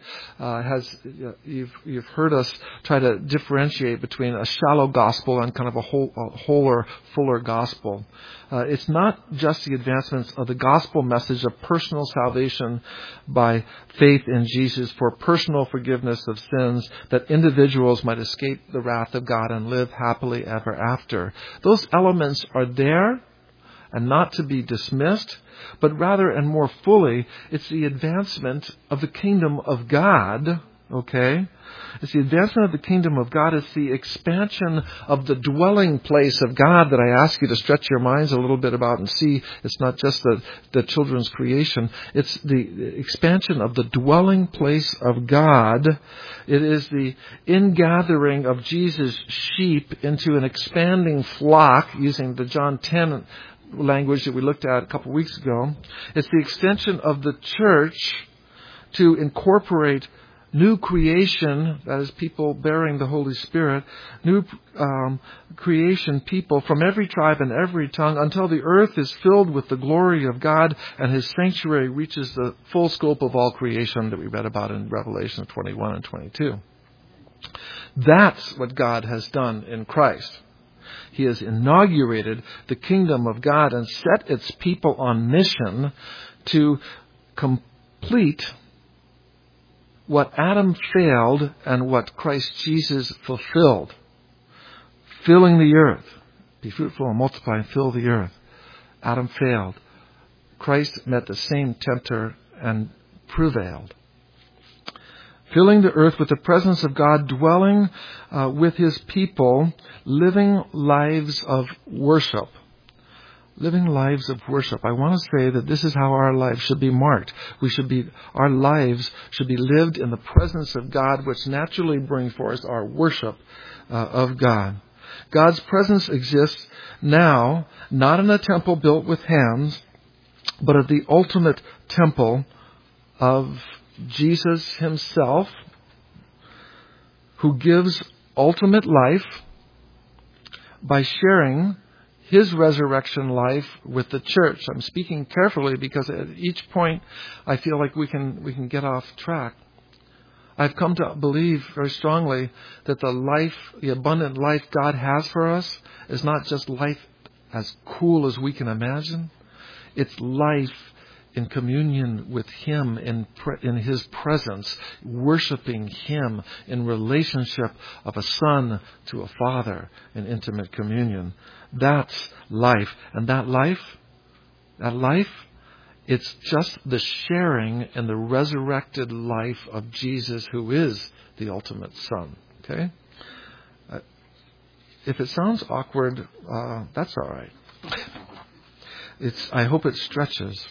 you've heard us try to differentiate between a shallow gospel and kind of a wholer, fuller gospel. It's not just the advancements of the gospel message of personal salvation by faith in Jesus for personal forgiveness of sins, that individuals might escape the wrath of God and live happily ever after. Those elements are there and not to be dismissed, but rather and more fully, it's the advancement of the kingdom of God. Okay? It's the advancement of the kingdom of God. It's the expansion of the dwelling place of God that I ask you to stretch your minds a little bit about and see. It's not just the children's creation. It's the expansion of the dwelling place of God. It is the ingathering of Jesus' sheep into an expanding flock, using the John 10 language that we looked at a couple weeks ago. It's the extension of the church to incorporate new creation, that is people bearing the Holy Spirit, new creation people from every tribe and every tongue, until the earth is filled with the glory of God and His sanctuary reaches the full scope of all creation that we read about in Revelation 21 and 22. That's what God has done in Christ. He has inaugurated the kingdom of God and set its people on mission to complete what Adam failed and what Christ Jesus fulfilled. Filling the earth. Be fruitful and multiply and fill the earth. Adam failed. Christ met the same tempter and prevailed. Filling the earth with the presence of God, dwelling with His people, living lives of worship. Living lives of worship. I want to say that this is how our lives should be marked. Our lives should be lived in the presence of God, which naturally brings forth our worship of God. God's presence exists now, not in a temple built with hands, but at the ultimate temple of Jesus Himself, who gives ultimate life by sharing His resurrection life with the church. I'm speaking carefully because at each point I feel like we can get off track. I've come to believe very strongly that the abundant life God has for us is not just life as cool as we can imagine. It's life in communion with Him, in His presence, worshiping Him in relationship of a son to a father in intimate communion. That's life. And that life, it's just the sharing in the resurrected life of Jesus, who is the ultimate Son. Okay? If it sounds awkward, that's all right. I hope it stretches.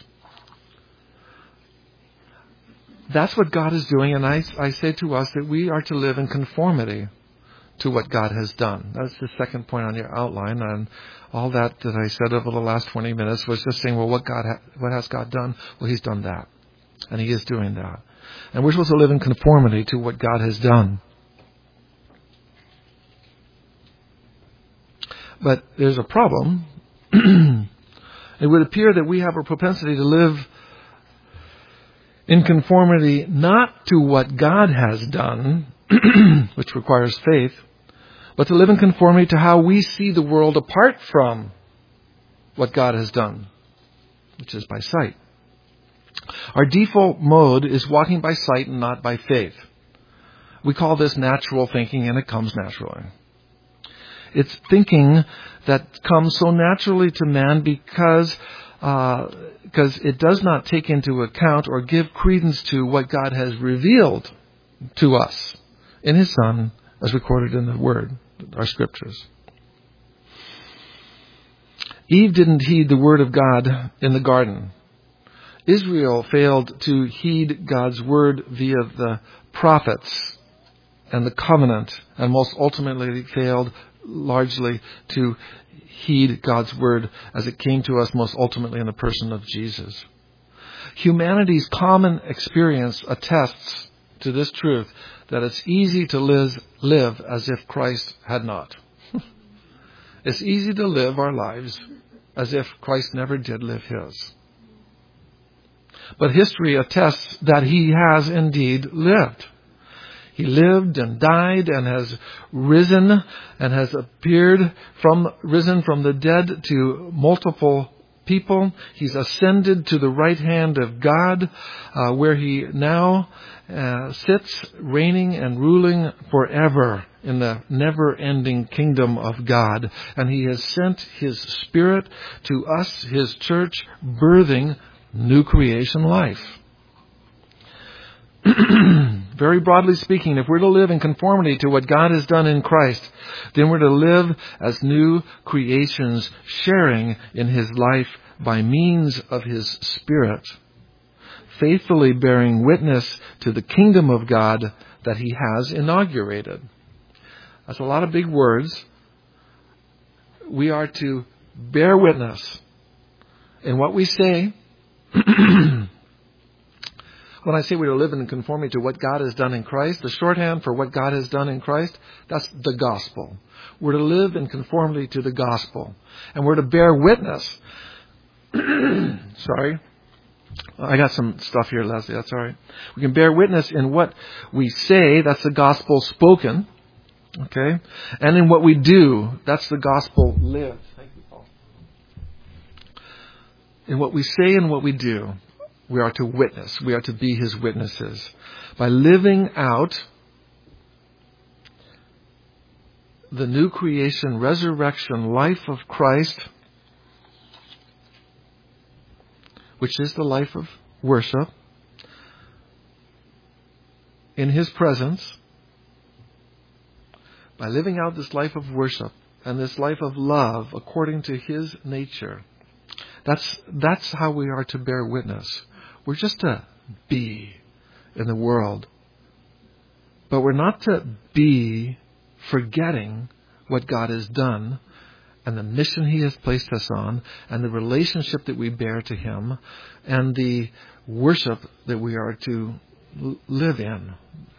That's what God is doing, and I say to us that we are to live in conformity to what God has done. That's the second point on your outline, and all that I said over the last 20 minutes was just saying, well, what has God done? Well, He's done that, and He is doing that. And we're supposed to live in conformity to what God has done. But there's a problem. It would appear that we have a propensity to live in conformity not to what God has done, which requires faith, but to live in conformity to how we see the world apart from what God has done, which is by sight. Our default mode is walking by sight and not by faith. We call this natural thinking, and it comes naturally. It's thinking that comes so naturally to man because it does not take into account or give credence to what God has revealed to us in His Son, as recorded in the Word, our Scriptures. Eve didn't heed the Word of God in the garden. Israel failed to heed God's Word via the prophets and the covenant, and most ultimately failed largely to heed God's Word as it came to us most ultimately in the person of Jesus. Humanity's common experience attests to this truth, that it's easy to live as if Christ had not. It's easy to live our lives as if Christ never did live His. But history attests that He has indeed lived. He lived and died and has risen and has risen from the dead to multiple people. He's ascended to the right hand of God, where He now sits reigning and ruling forever in the never-ending kingdom of God. And He has sent His Spirit to us, His church, birthing new creation life. Very broadly speaking, if we're to live in conformity to what God has done in Christ, then we're to live as new creations, sharing in His life by means of His Spirit, faithfully bearing witness to the kingdom of God that He has inaugurated. That's a lot of big words. We are to bear witness in what we say. When I say we're to live in conformity to what God has done in Christ, the shorthand for what God has done in Christ, that's the gospel. We're to live in conformity to the gospel. And we're to bear witness. Sorry. I got some stuff here, Leslie. That's all right. We can bear witness in what we say. That's the gospel spoken. Okay? And in what we do. That's the gospel lived. Thank you, Paul. In what we say and what we do, we are to witness. We are to be His witnesses. By living out the new creation, resurrection, life of Christ, which is the life of worship, in His presence, by living out this life of worship and this life of love according to His nature, that's how we are to bear witness. We're just to be in the world. But we're not to be forgetting what God has done and the mission He has placed us on and the relationship that we bear to Him and the worship that we are to live in.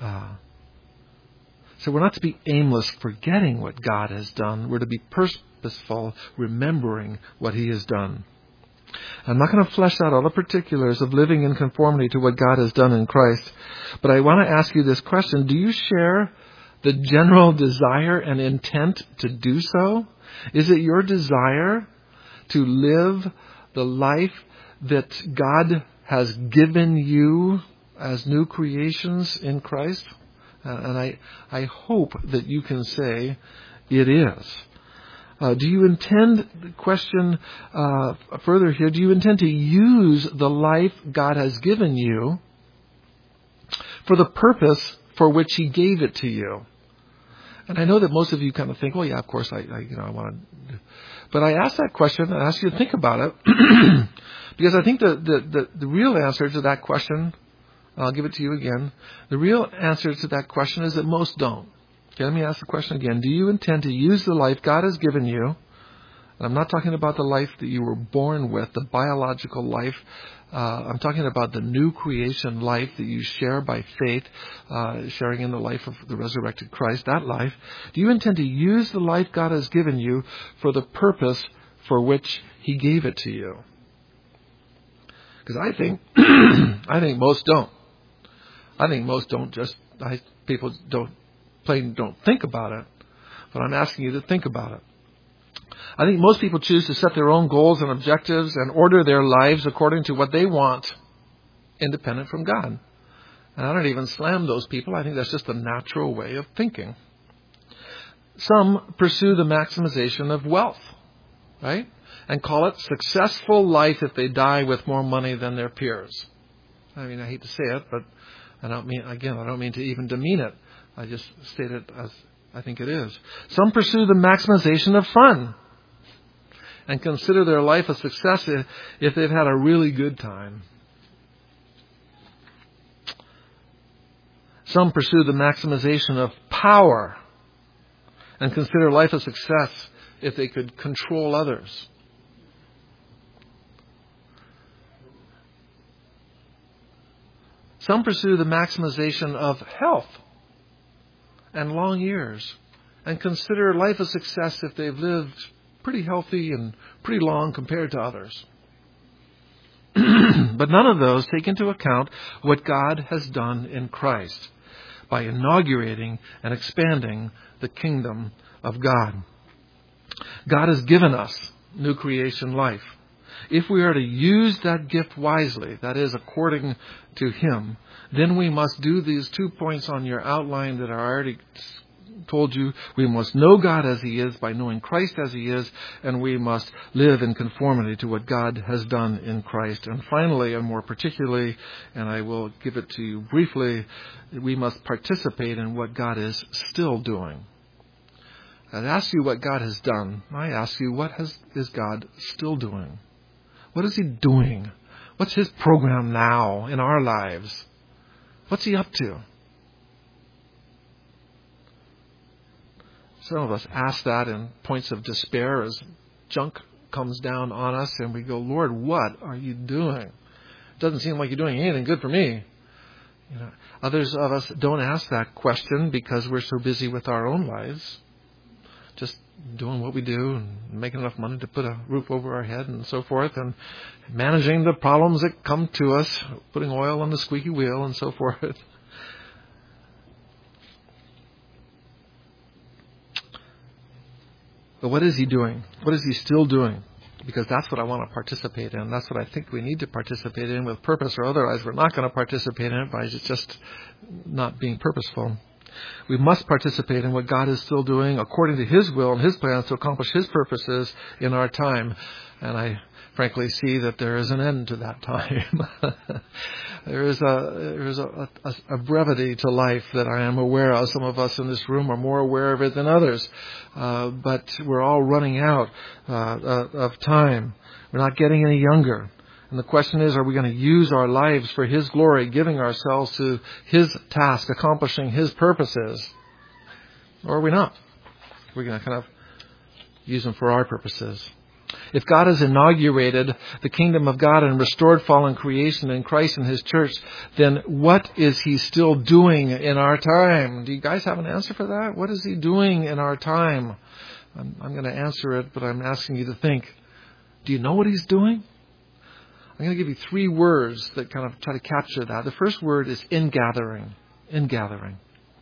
So we're not to be aimless forgetting what God has done. We're to be purposeful remembering what He has done. I'm not going to flesh out all the particulars of living in conformity to what God has done in Christ, but I want to ask you this question. Do you share the general desire and intent to do so? Is it your desire to live the life that God has given you as new creations in Christ? And I hope that you can say it is. Do you intend, question further here, do you intend to use the life God has given you for the purpose for which He gave it to you? And I know that most of you kind of think, well, yeah, of course, I want to. But I ask that question and ask you to think about it because I think the real answer to that question, I'll give it to you again, the real answer to that question is that most don't. Okay, let me ask the question again. Do you intend to use the life God has given you? And I'm not talking about the life that you were born with, the biological life. I'm talking about the new creation life that you share by faith, sharing in the life of the resurrected Christ, that life. Do you intend to use the life God has given you for the purpose for which He gave it to you? Because I think most don't. I think most don't people don't think about it, but I'm asking you to think about it. I think most people choose to set their own goals and objectives and order their lives according to what they want, independent from God. And I don't even slam those people. I think that's just a natural way of thinking. Some pursue the maximization of wealth, right? And call it successful life if they die with more money than their peers. I mean, I hate to say it, but I don't mean to even demean it. I just state it as I think it is. Some pursue the maximization of fun and consider their life a success if they've had a really good time. Some pursue the maximization of power and consider life a success if they could control others. Some pursue the maximization of health and long years and consider life a success if they've lived pretty healthy and pretty long compared to others. But none of those take into account what God has done in Christ by inaugurating and expanding the kingdom of God. God has given us new creation life. If we are to use that gift wisely, that is, according to Him, then we must do these 2 points on your outline that I already told you. We must know God as He is by knowing Christ as He is, and we must live in conformity to what God has done in Christ. And finally, and more particularly, and I will give it to you briefly, we must participate in what God is still doing. I ask you what God has done. I ask you, what is God still doing? What is He doing? What's His program now in our lives? What's He up to? Some of us ask that in points of despair as junk comes down on us and we go, Lord, what are you doing? It doesn't seem like you're doing anything good for me. Others of us don't ask that question because we're so busy with our own lives, just doing what we do and making enough money to put a roof over our head and so forth, and managing the problems that come to us, putting oil on the squeaky wheel and so forth. But what is He doing? What is He still doing? Because that's what I want to participate in. That's what I think we need to participate in with purpose, or otherwise we're not going to participate in it by just not being purposeful. We must participate in what God is still doing according to His will and His plans to accomplish His purposes in our time. And I frankly see that there is an end to that time. There is a brevity to life that I am aware of. Some of us in this room are more aware of it than others. But we're all running out of time. We're not getting any younger. And the question is, are we going to use our lives for His glory, giving ourselves to His task, accomplishing His purposes? Or are we not? We're going to kind of use them for our purposes. If God has inaugurated the kingdom of God and restored fallen creation in Christ and His church, then what is He still doing in our time? Do you guys have an answer for that? What is He doing in our time? I'm going to answer it, but I'm asking you to think. Do you know what He's doing? I'm going to give you 3 words that kind of try to capture that. The first word is ingathering. Ingathering.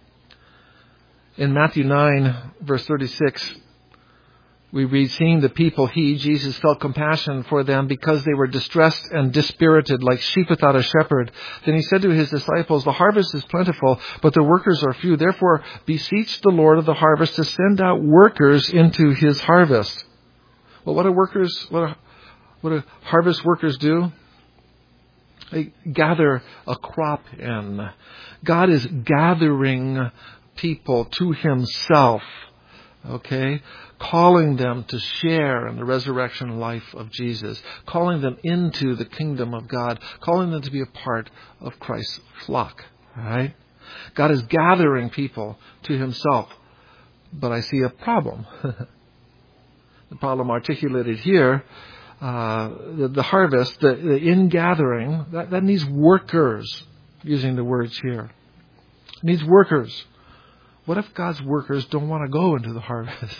In Matthew 9, verse 36, we read, seeing the people, He, Jesus, felt compassion for them because they were distressed and dispirited like sheep without a shepherd. Then He said to His disciples, the harvest is plentiful, but the workers are few. Therefore, beseech the Lord of the harvest to send out workers into His harvest. Well, what do harvest workers do? They gather a crop in. God is gathering people to Himself. Okay? Calling them to share in the resurrection life of Jesus. Calling them into the kingdom of God. Calling them to be a part of Christ's flock. Right? God is gathering people to Himself. But I see a problem. The problem articulated here, the harvest, the ingathering, that needs workers, using the words here. It needs workers. What if God's workers don't want to go into the harvest?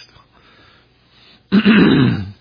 I'm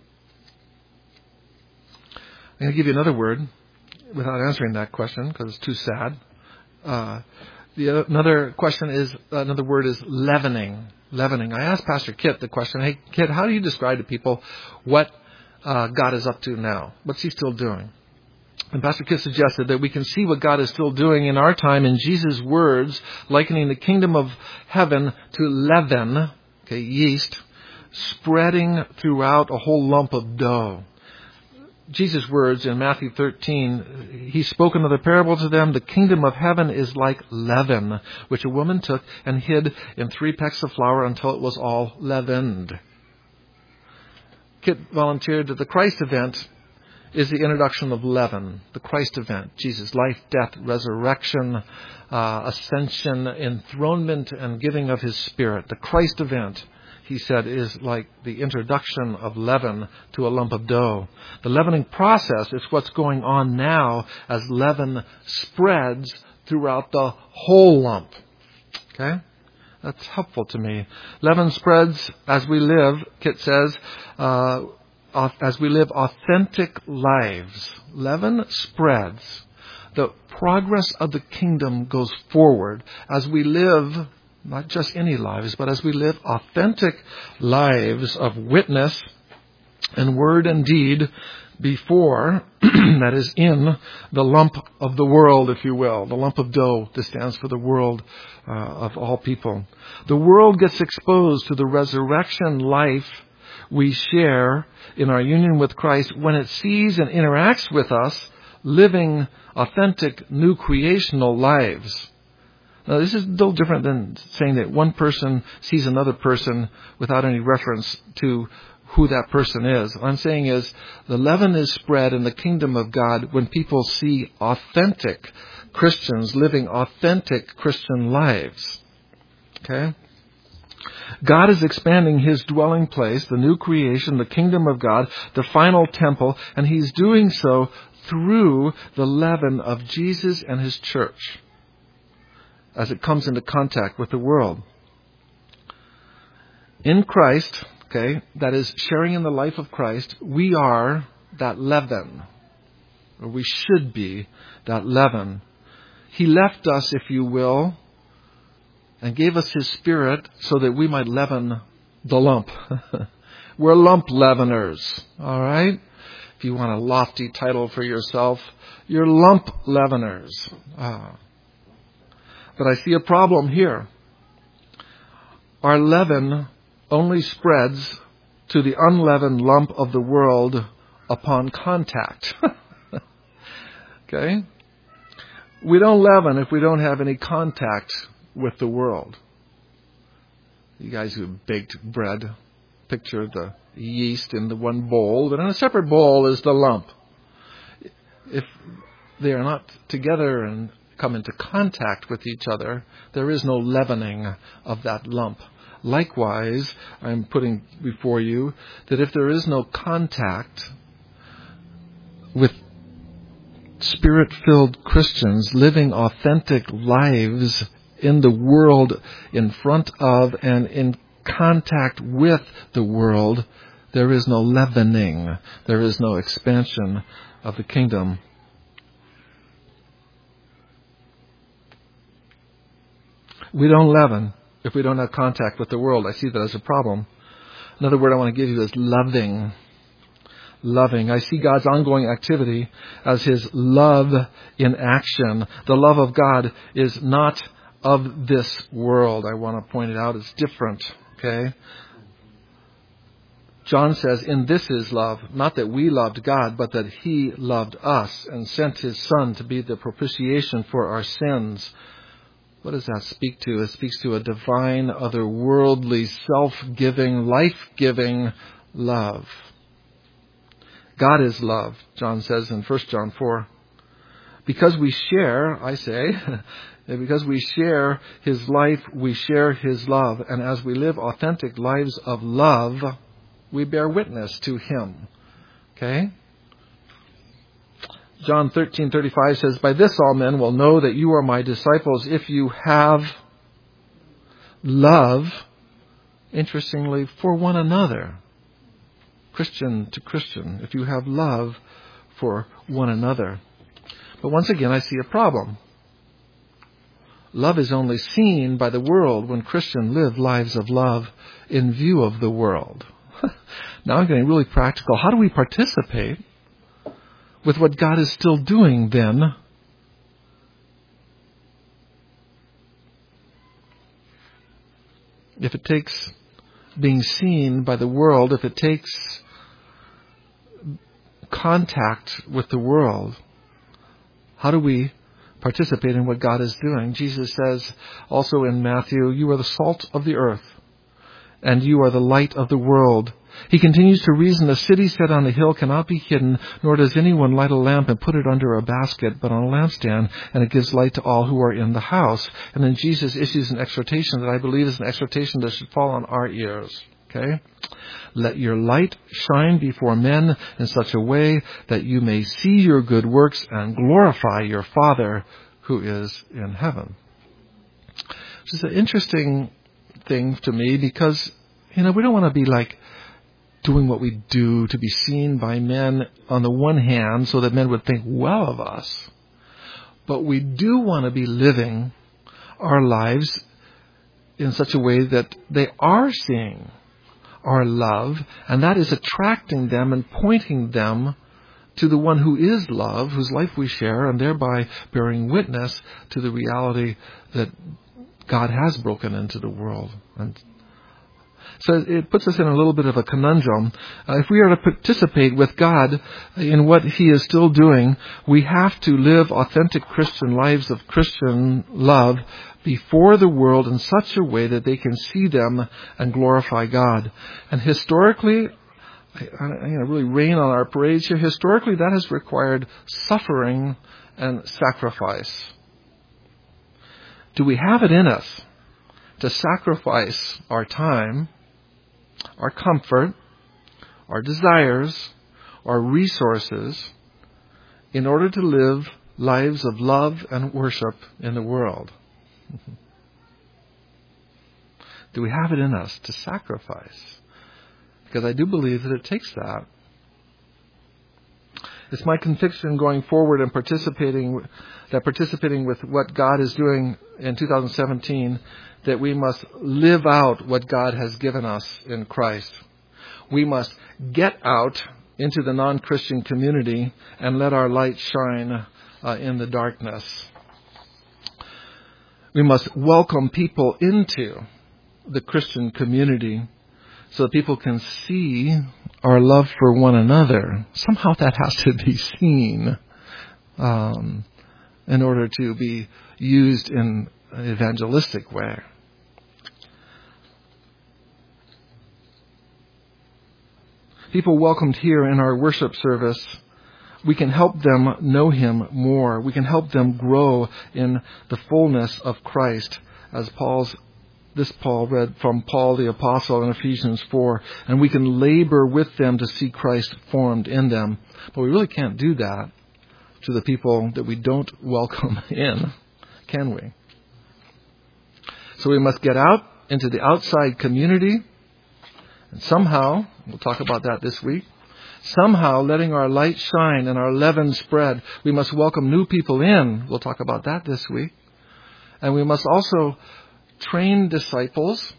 going to give you another word without answering that question because it's too sad. Another word is leavening. Leavening. I asked Pastor Kit the question, hey, Kit, how do you describe to people what God is up to now? What's He still doing? And Pastor Kit suggested that we can see what God is still doing in our time in Jesus' words, likening the kingdom of heaven to leaven, yeast, spreading throughout a whole lump of dough. Jesus' words in Matthew 13, He spoke another parable to them. The kingdom of heaven is like leaven, which a woman took and hid in 3 pecks of flour until it was all leavened. Kit volunteered that the Christ event is the introduction of leaven. The Christ event. Jesus' life, death, resurrection, ascension, enthronement, and giving of His Spirit. The Christ event, he said, is like the introduction of leaven to a lump of dough. The leavening process is what's going on now as leaven spreads throughout the whole lump. Okay? That's helpful to me. Leaven spreads as we live, Kit says, as we live authentic lives. Leaven spreads. The progress of the kingdom goes forward as we live, not just any lives, but as we live authentic lives of witness in word and deed before, that is in the lump of the world, if you will, the lump of dough that stands for the world of all people. The world gets exposed to the resurrection life we share in our union with Christ when it sees and interacts with us living authentic new creational lives. Now, this is a little different than saying that one person sees another person without any reference to who that person is. What I'm saying is the leaven is spread in the kingdom of God when people see authentic Christians living authentic Christian lives. Okay? God is expanding His dwelling place, the new creation, the kingdom of God, the final temple, and He's doing so through the leaven of Jesus and His church as it comes into contact with the world. In Christ, okay, that is sharing in the life of Christ, we are that leaven, or we should be that leaven. He left us, if you will, and gave us His Spirit so that we might leaven the lump. We're lump leaveners, all right? If you want a lofty title for yourself, you're lump leaveners. But I see a problem here. Our leaven only spreads to the unleavened lump of the world upon contact. Okay? We don't leaven if we don't have any contact with the world. You guys who baked bread, picture the yeast in the one bowl, but in a separate bowl is the lump. If they are not together and come into contact with each other, there is no leavening of that lump. Likewise, I'm putting before you that if there is no contact with Spirit-filled Christians living authentic lives in the world, in front of and in contact with the world, there is no leavening. There is no expansion of the kingdom. We don't leaven if we don't have contact with the world. I see that as a problem. Another word I want to give you is loving. Loving. I see God's ongoing activity as His love in action. The love of God is not of this world. I want to point it out. It's different. Okay? John says, in this is love, not that we loved God, but that He loved us and sent His Son to be the propitiation for our sins. What does that speak to? It speaks to a divine, otherworldly, self-giving, life-giving love. God is love, John says in 1 John 4. Because we share, I say, because we share His life, we share His love. And as we live authentic lives of love, we bear witness to Him. Okay? John 13:35 says, by this all men will know that you are my disciples if you have love, interestingly, for one another. Christian to Christian, if you have love for one another. But once again, I see a problem. Love is only seen by the world when Christians live lives of love in view of the world. Now I'm getting really practical. How do we participate with what God is still doing then? If it takes being seen by the world, if it takes contact with the world, how do we participate in what God is doing? Jesus says also in Matthew, you are the salt of the earth, and you are the light of the world. He continues to reason, a city set on a hill cannot be hidden, nor does anyone light a lamp and put it under a basket, but on a lampstand, and it gives light to all who are in the house. And then Jesus issues an exhortation that I believe is an exhortation that should fall on our ears. Okay? Let your light shine before men in such a way that you may see your good works and glorify your Father who is in heaven. Which is an interesting thing to me because, we don't want to be like doing what we do to be seen by men on the one hand so that men would think well of us. But we do want to be living our lives in such a way that they are seeing our love, and that is attracting them and pointing them to the one who is love, whose life we share, and thereby bearing witness to the reality that God has broken into the world. And so it puts us in a little bit of a conundrum. If we are to participate with God in what He is still doing, we have to live authentic Christian lives of Christian love before the world in such a way that they can see them and glorify God. And historically, really rain on our parades here, historically that has required suffering and sacrifice. Do we have it in us to sacrifice our time, our comfort, our desires, our resources in order to live lives of love and worship in the world? Do we have it in us to sacrifice? Because I do believe that it takes that. It's my conviction going forward and participating with what God is doing in 2017, that we must live out what God has given us in Christ. We must get out into the non-Christian community and let our light shine in the darkness. We must welcome people into the Christian community so that people can see our love for one another. Somehow that has to be seen in order to be used in an evangelistic way. People welcomed here in our worship service, we can help them know Him more. We can help them grow in the fullness of Christ, as Paul read from Paul the Apostle in Ephesians 4, and we can labor with them to see Christ formed in them. But we really can't do that to the people that we don't welcome in, can we? So we must get out into the outside community, and somehow, we'll talk about that this week, somehow letting our light shine and our leaven spread. We must welcome new people in. We'll talk about that this week. And we must also train disciples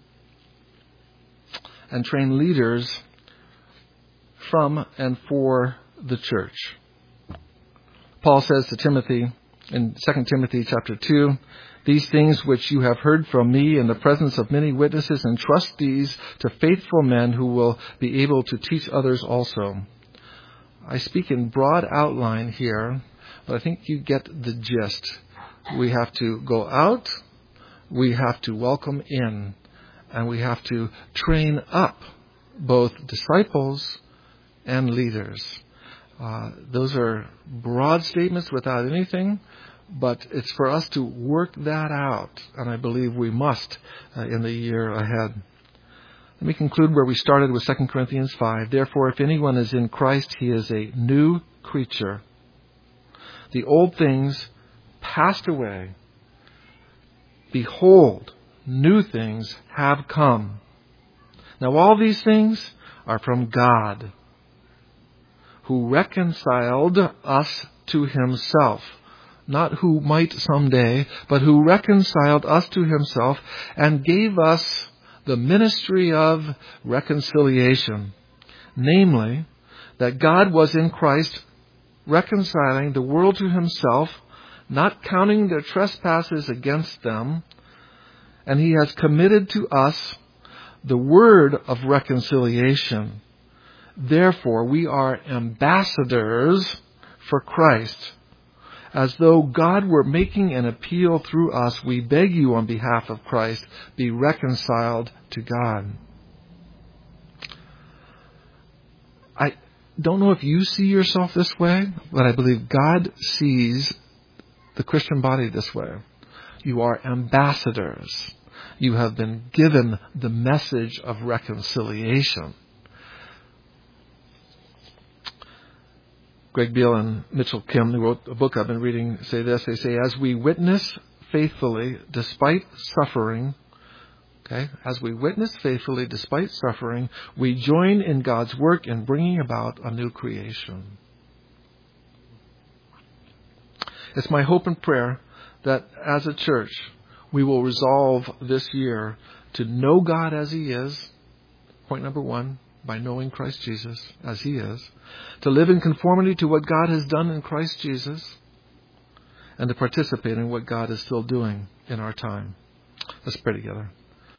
and train leaders from and for the church. Paul says to Timothy in 2 Timothy chapter 2, "These things which you have heard from me in the presence of many witnesses, entrust these to faithful men who will be able to teach others also." I speak in broad outline here, but I think you get the gist. We have to go out, we have to welcome in, and we have to train up both disciples and leaders. Those are broad statements without anything, but it's for us to work that out, and I believe we must in the year ahead. Let me conclude where we started with 2 Corinthians 5. "Therefore, if anyone is in Christ, he is a new creature. The old things passed away. Behold, new things have come." Now all these things are from God, who reconciled us to Himself. Not who might someday, but who reconciled us to Himself and gave us the ministry of reconciliation. Namely, that God was in Christ reconciling the world to Himself, not counting their trespasses against them, and He has committed to us the word of reconciliation. Therefore, we are ambassadors for Christ. As though God were making an appeal through us, we beg you on behalf of Christ, be reconciled to God. I don't know if you see yourself this way, but I believe God sees the Christian body this way. You are ambassadors. You have been given the message of reconciliation. Greg Beale and Mitchell Kim, who wrote a book I've been reading, say this. They say, "As we witness faithfully, despite suffering," Okay? As we witness faithfully despite suffering, we join in God's work in bringing about a new creation. It's my hope and prayer that as a church, we will resolve this year to know God as He is. Point number 1, by knowing Christ Jesus as He is. To live in conformity to what God has done in Christ Jesus. And to participate in what God is still doing in our time. Let's pray together.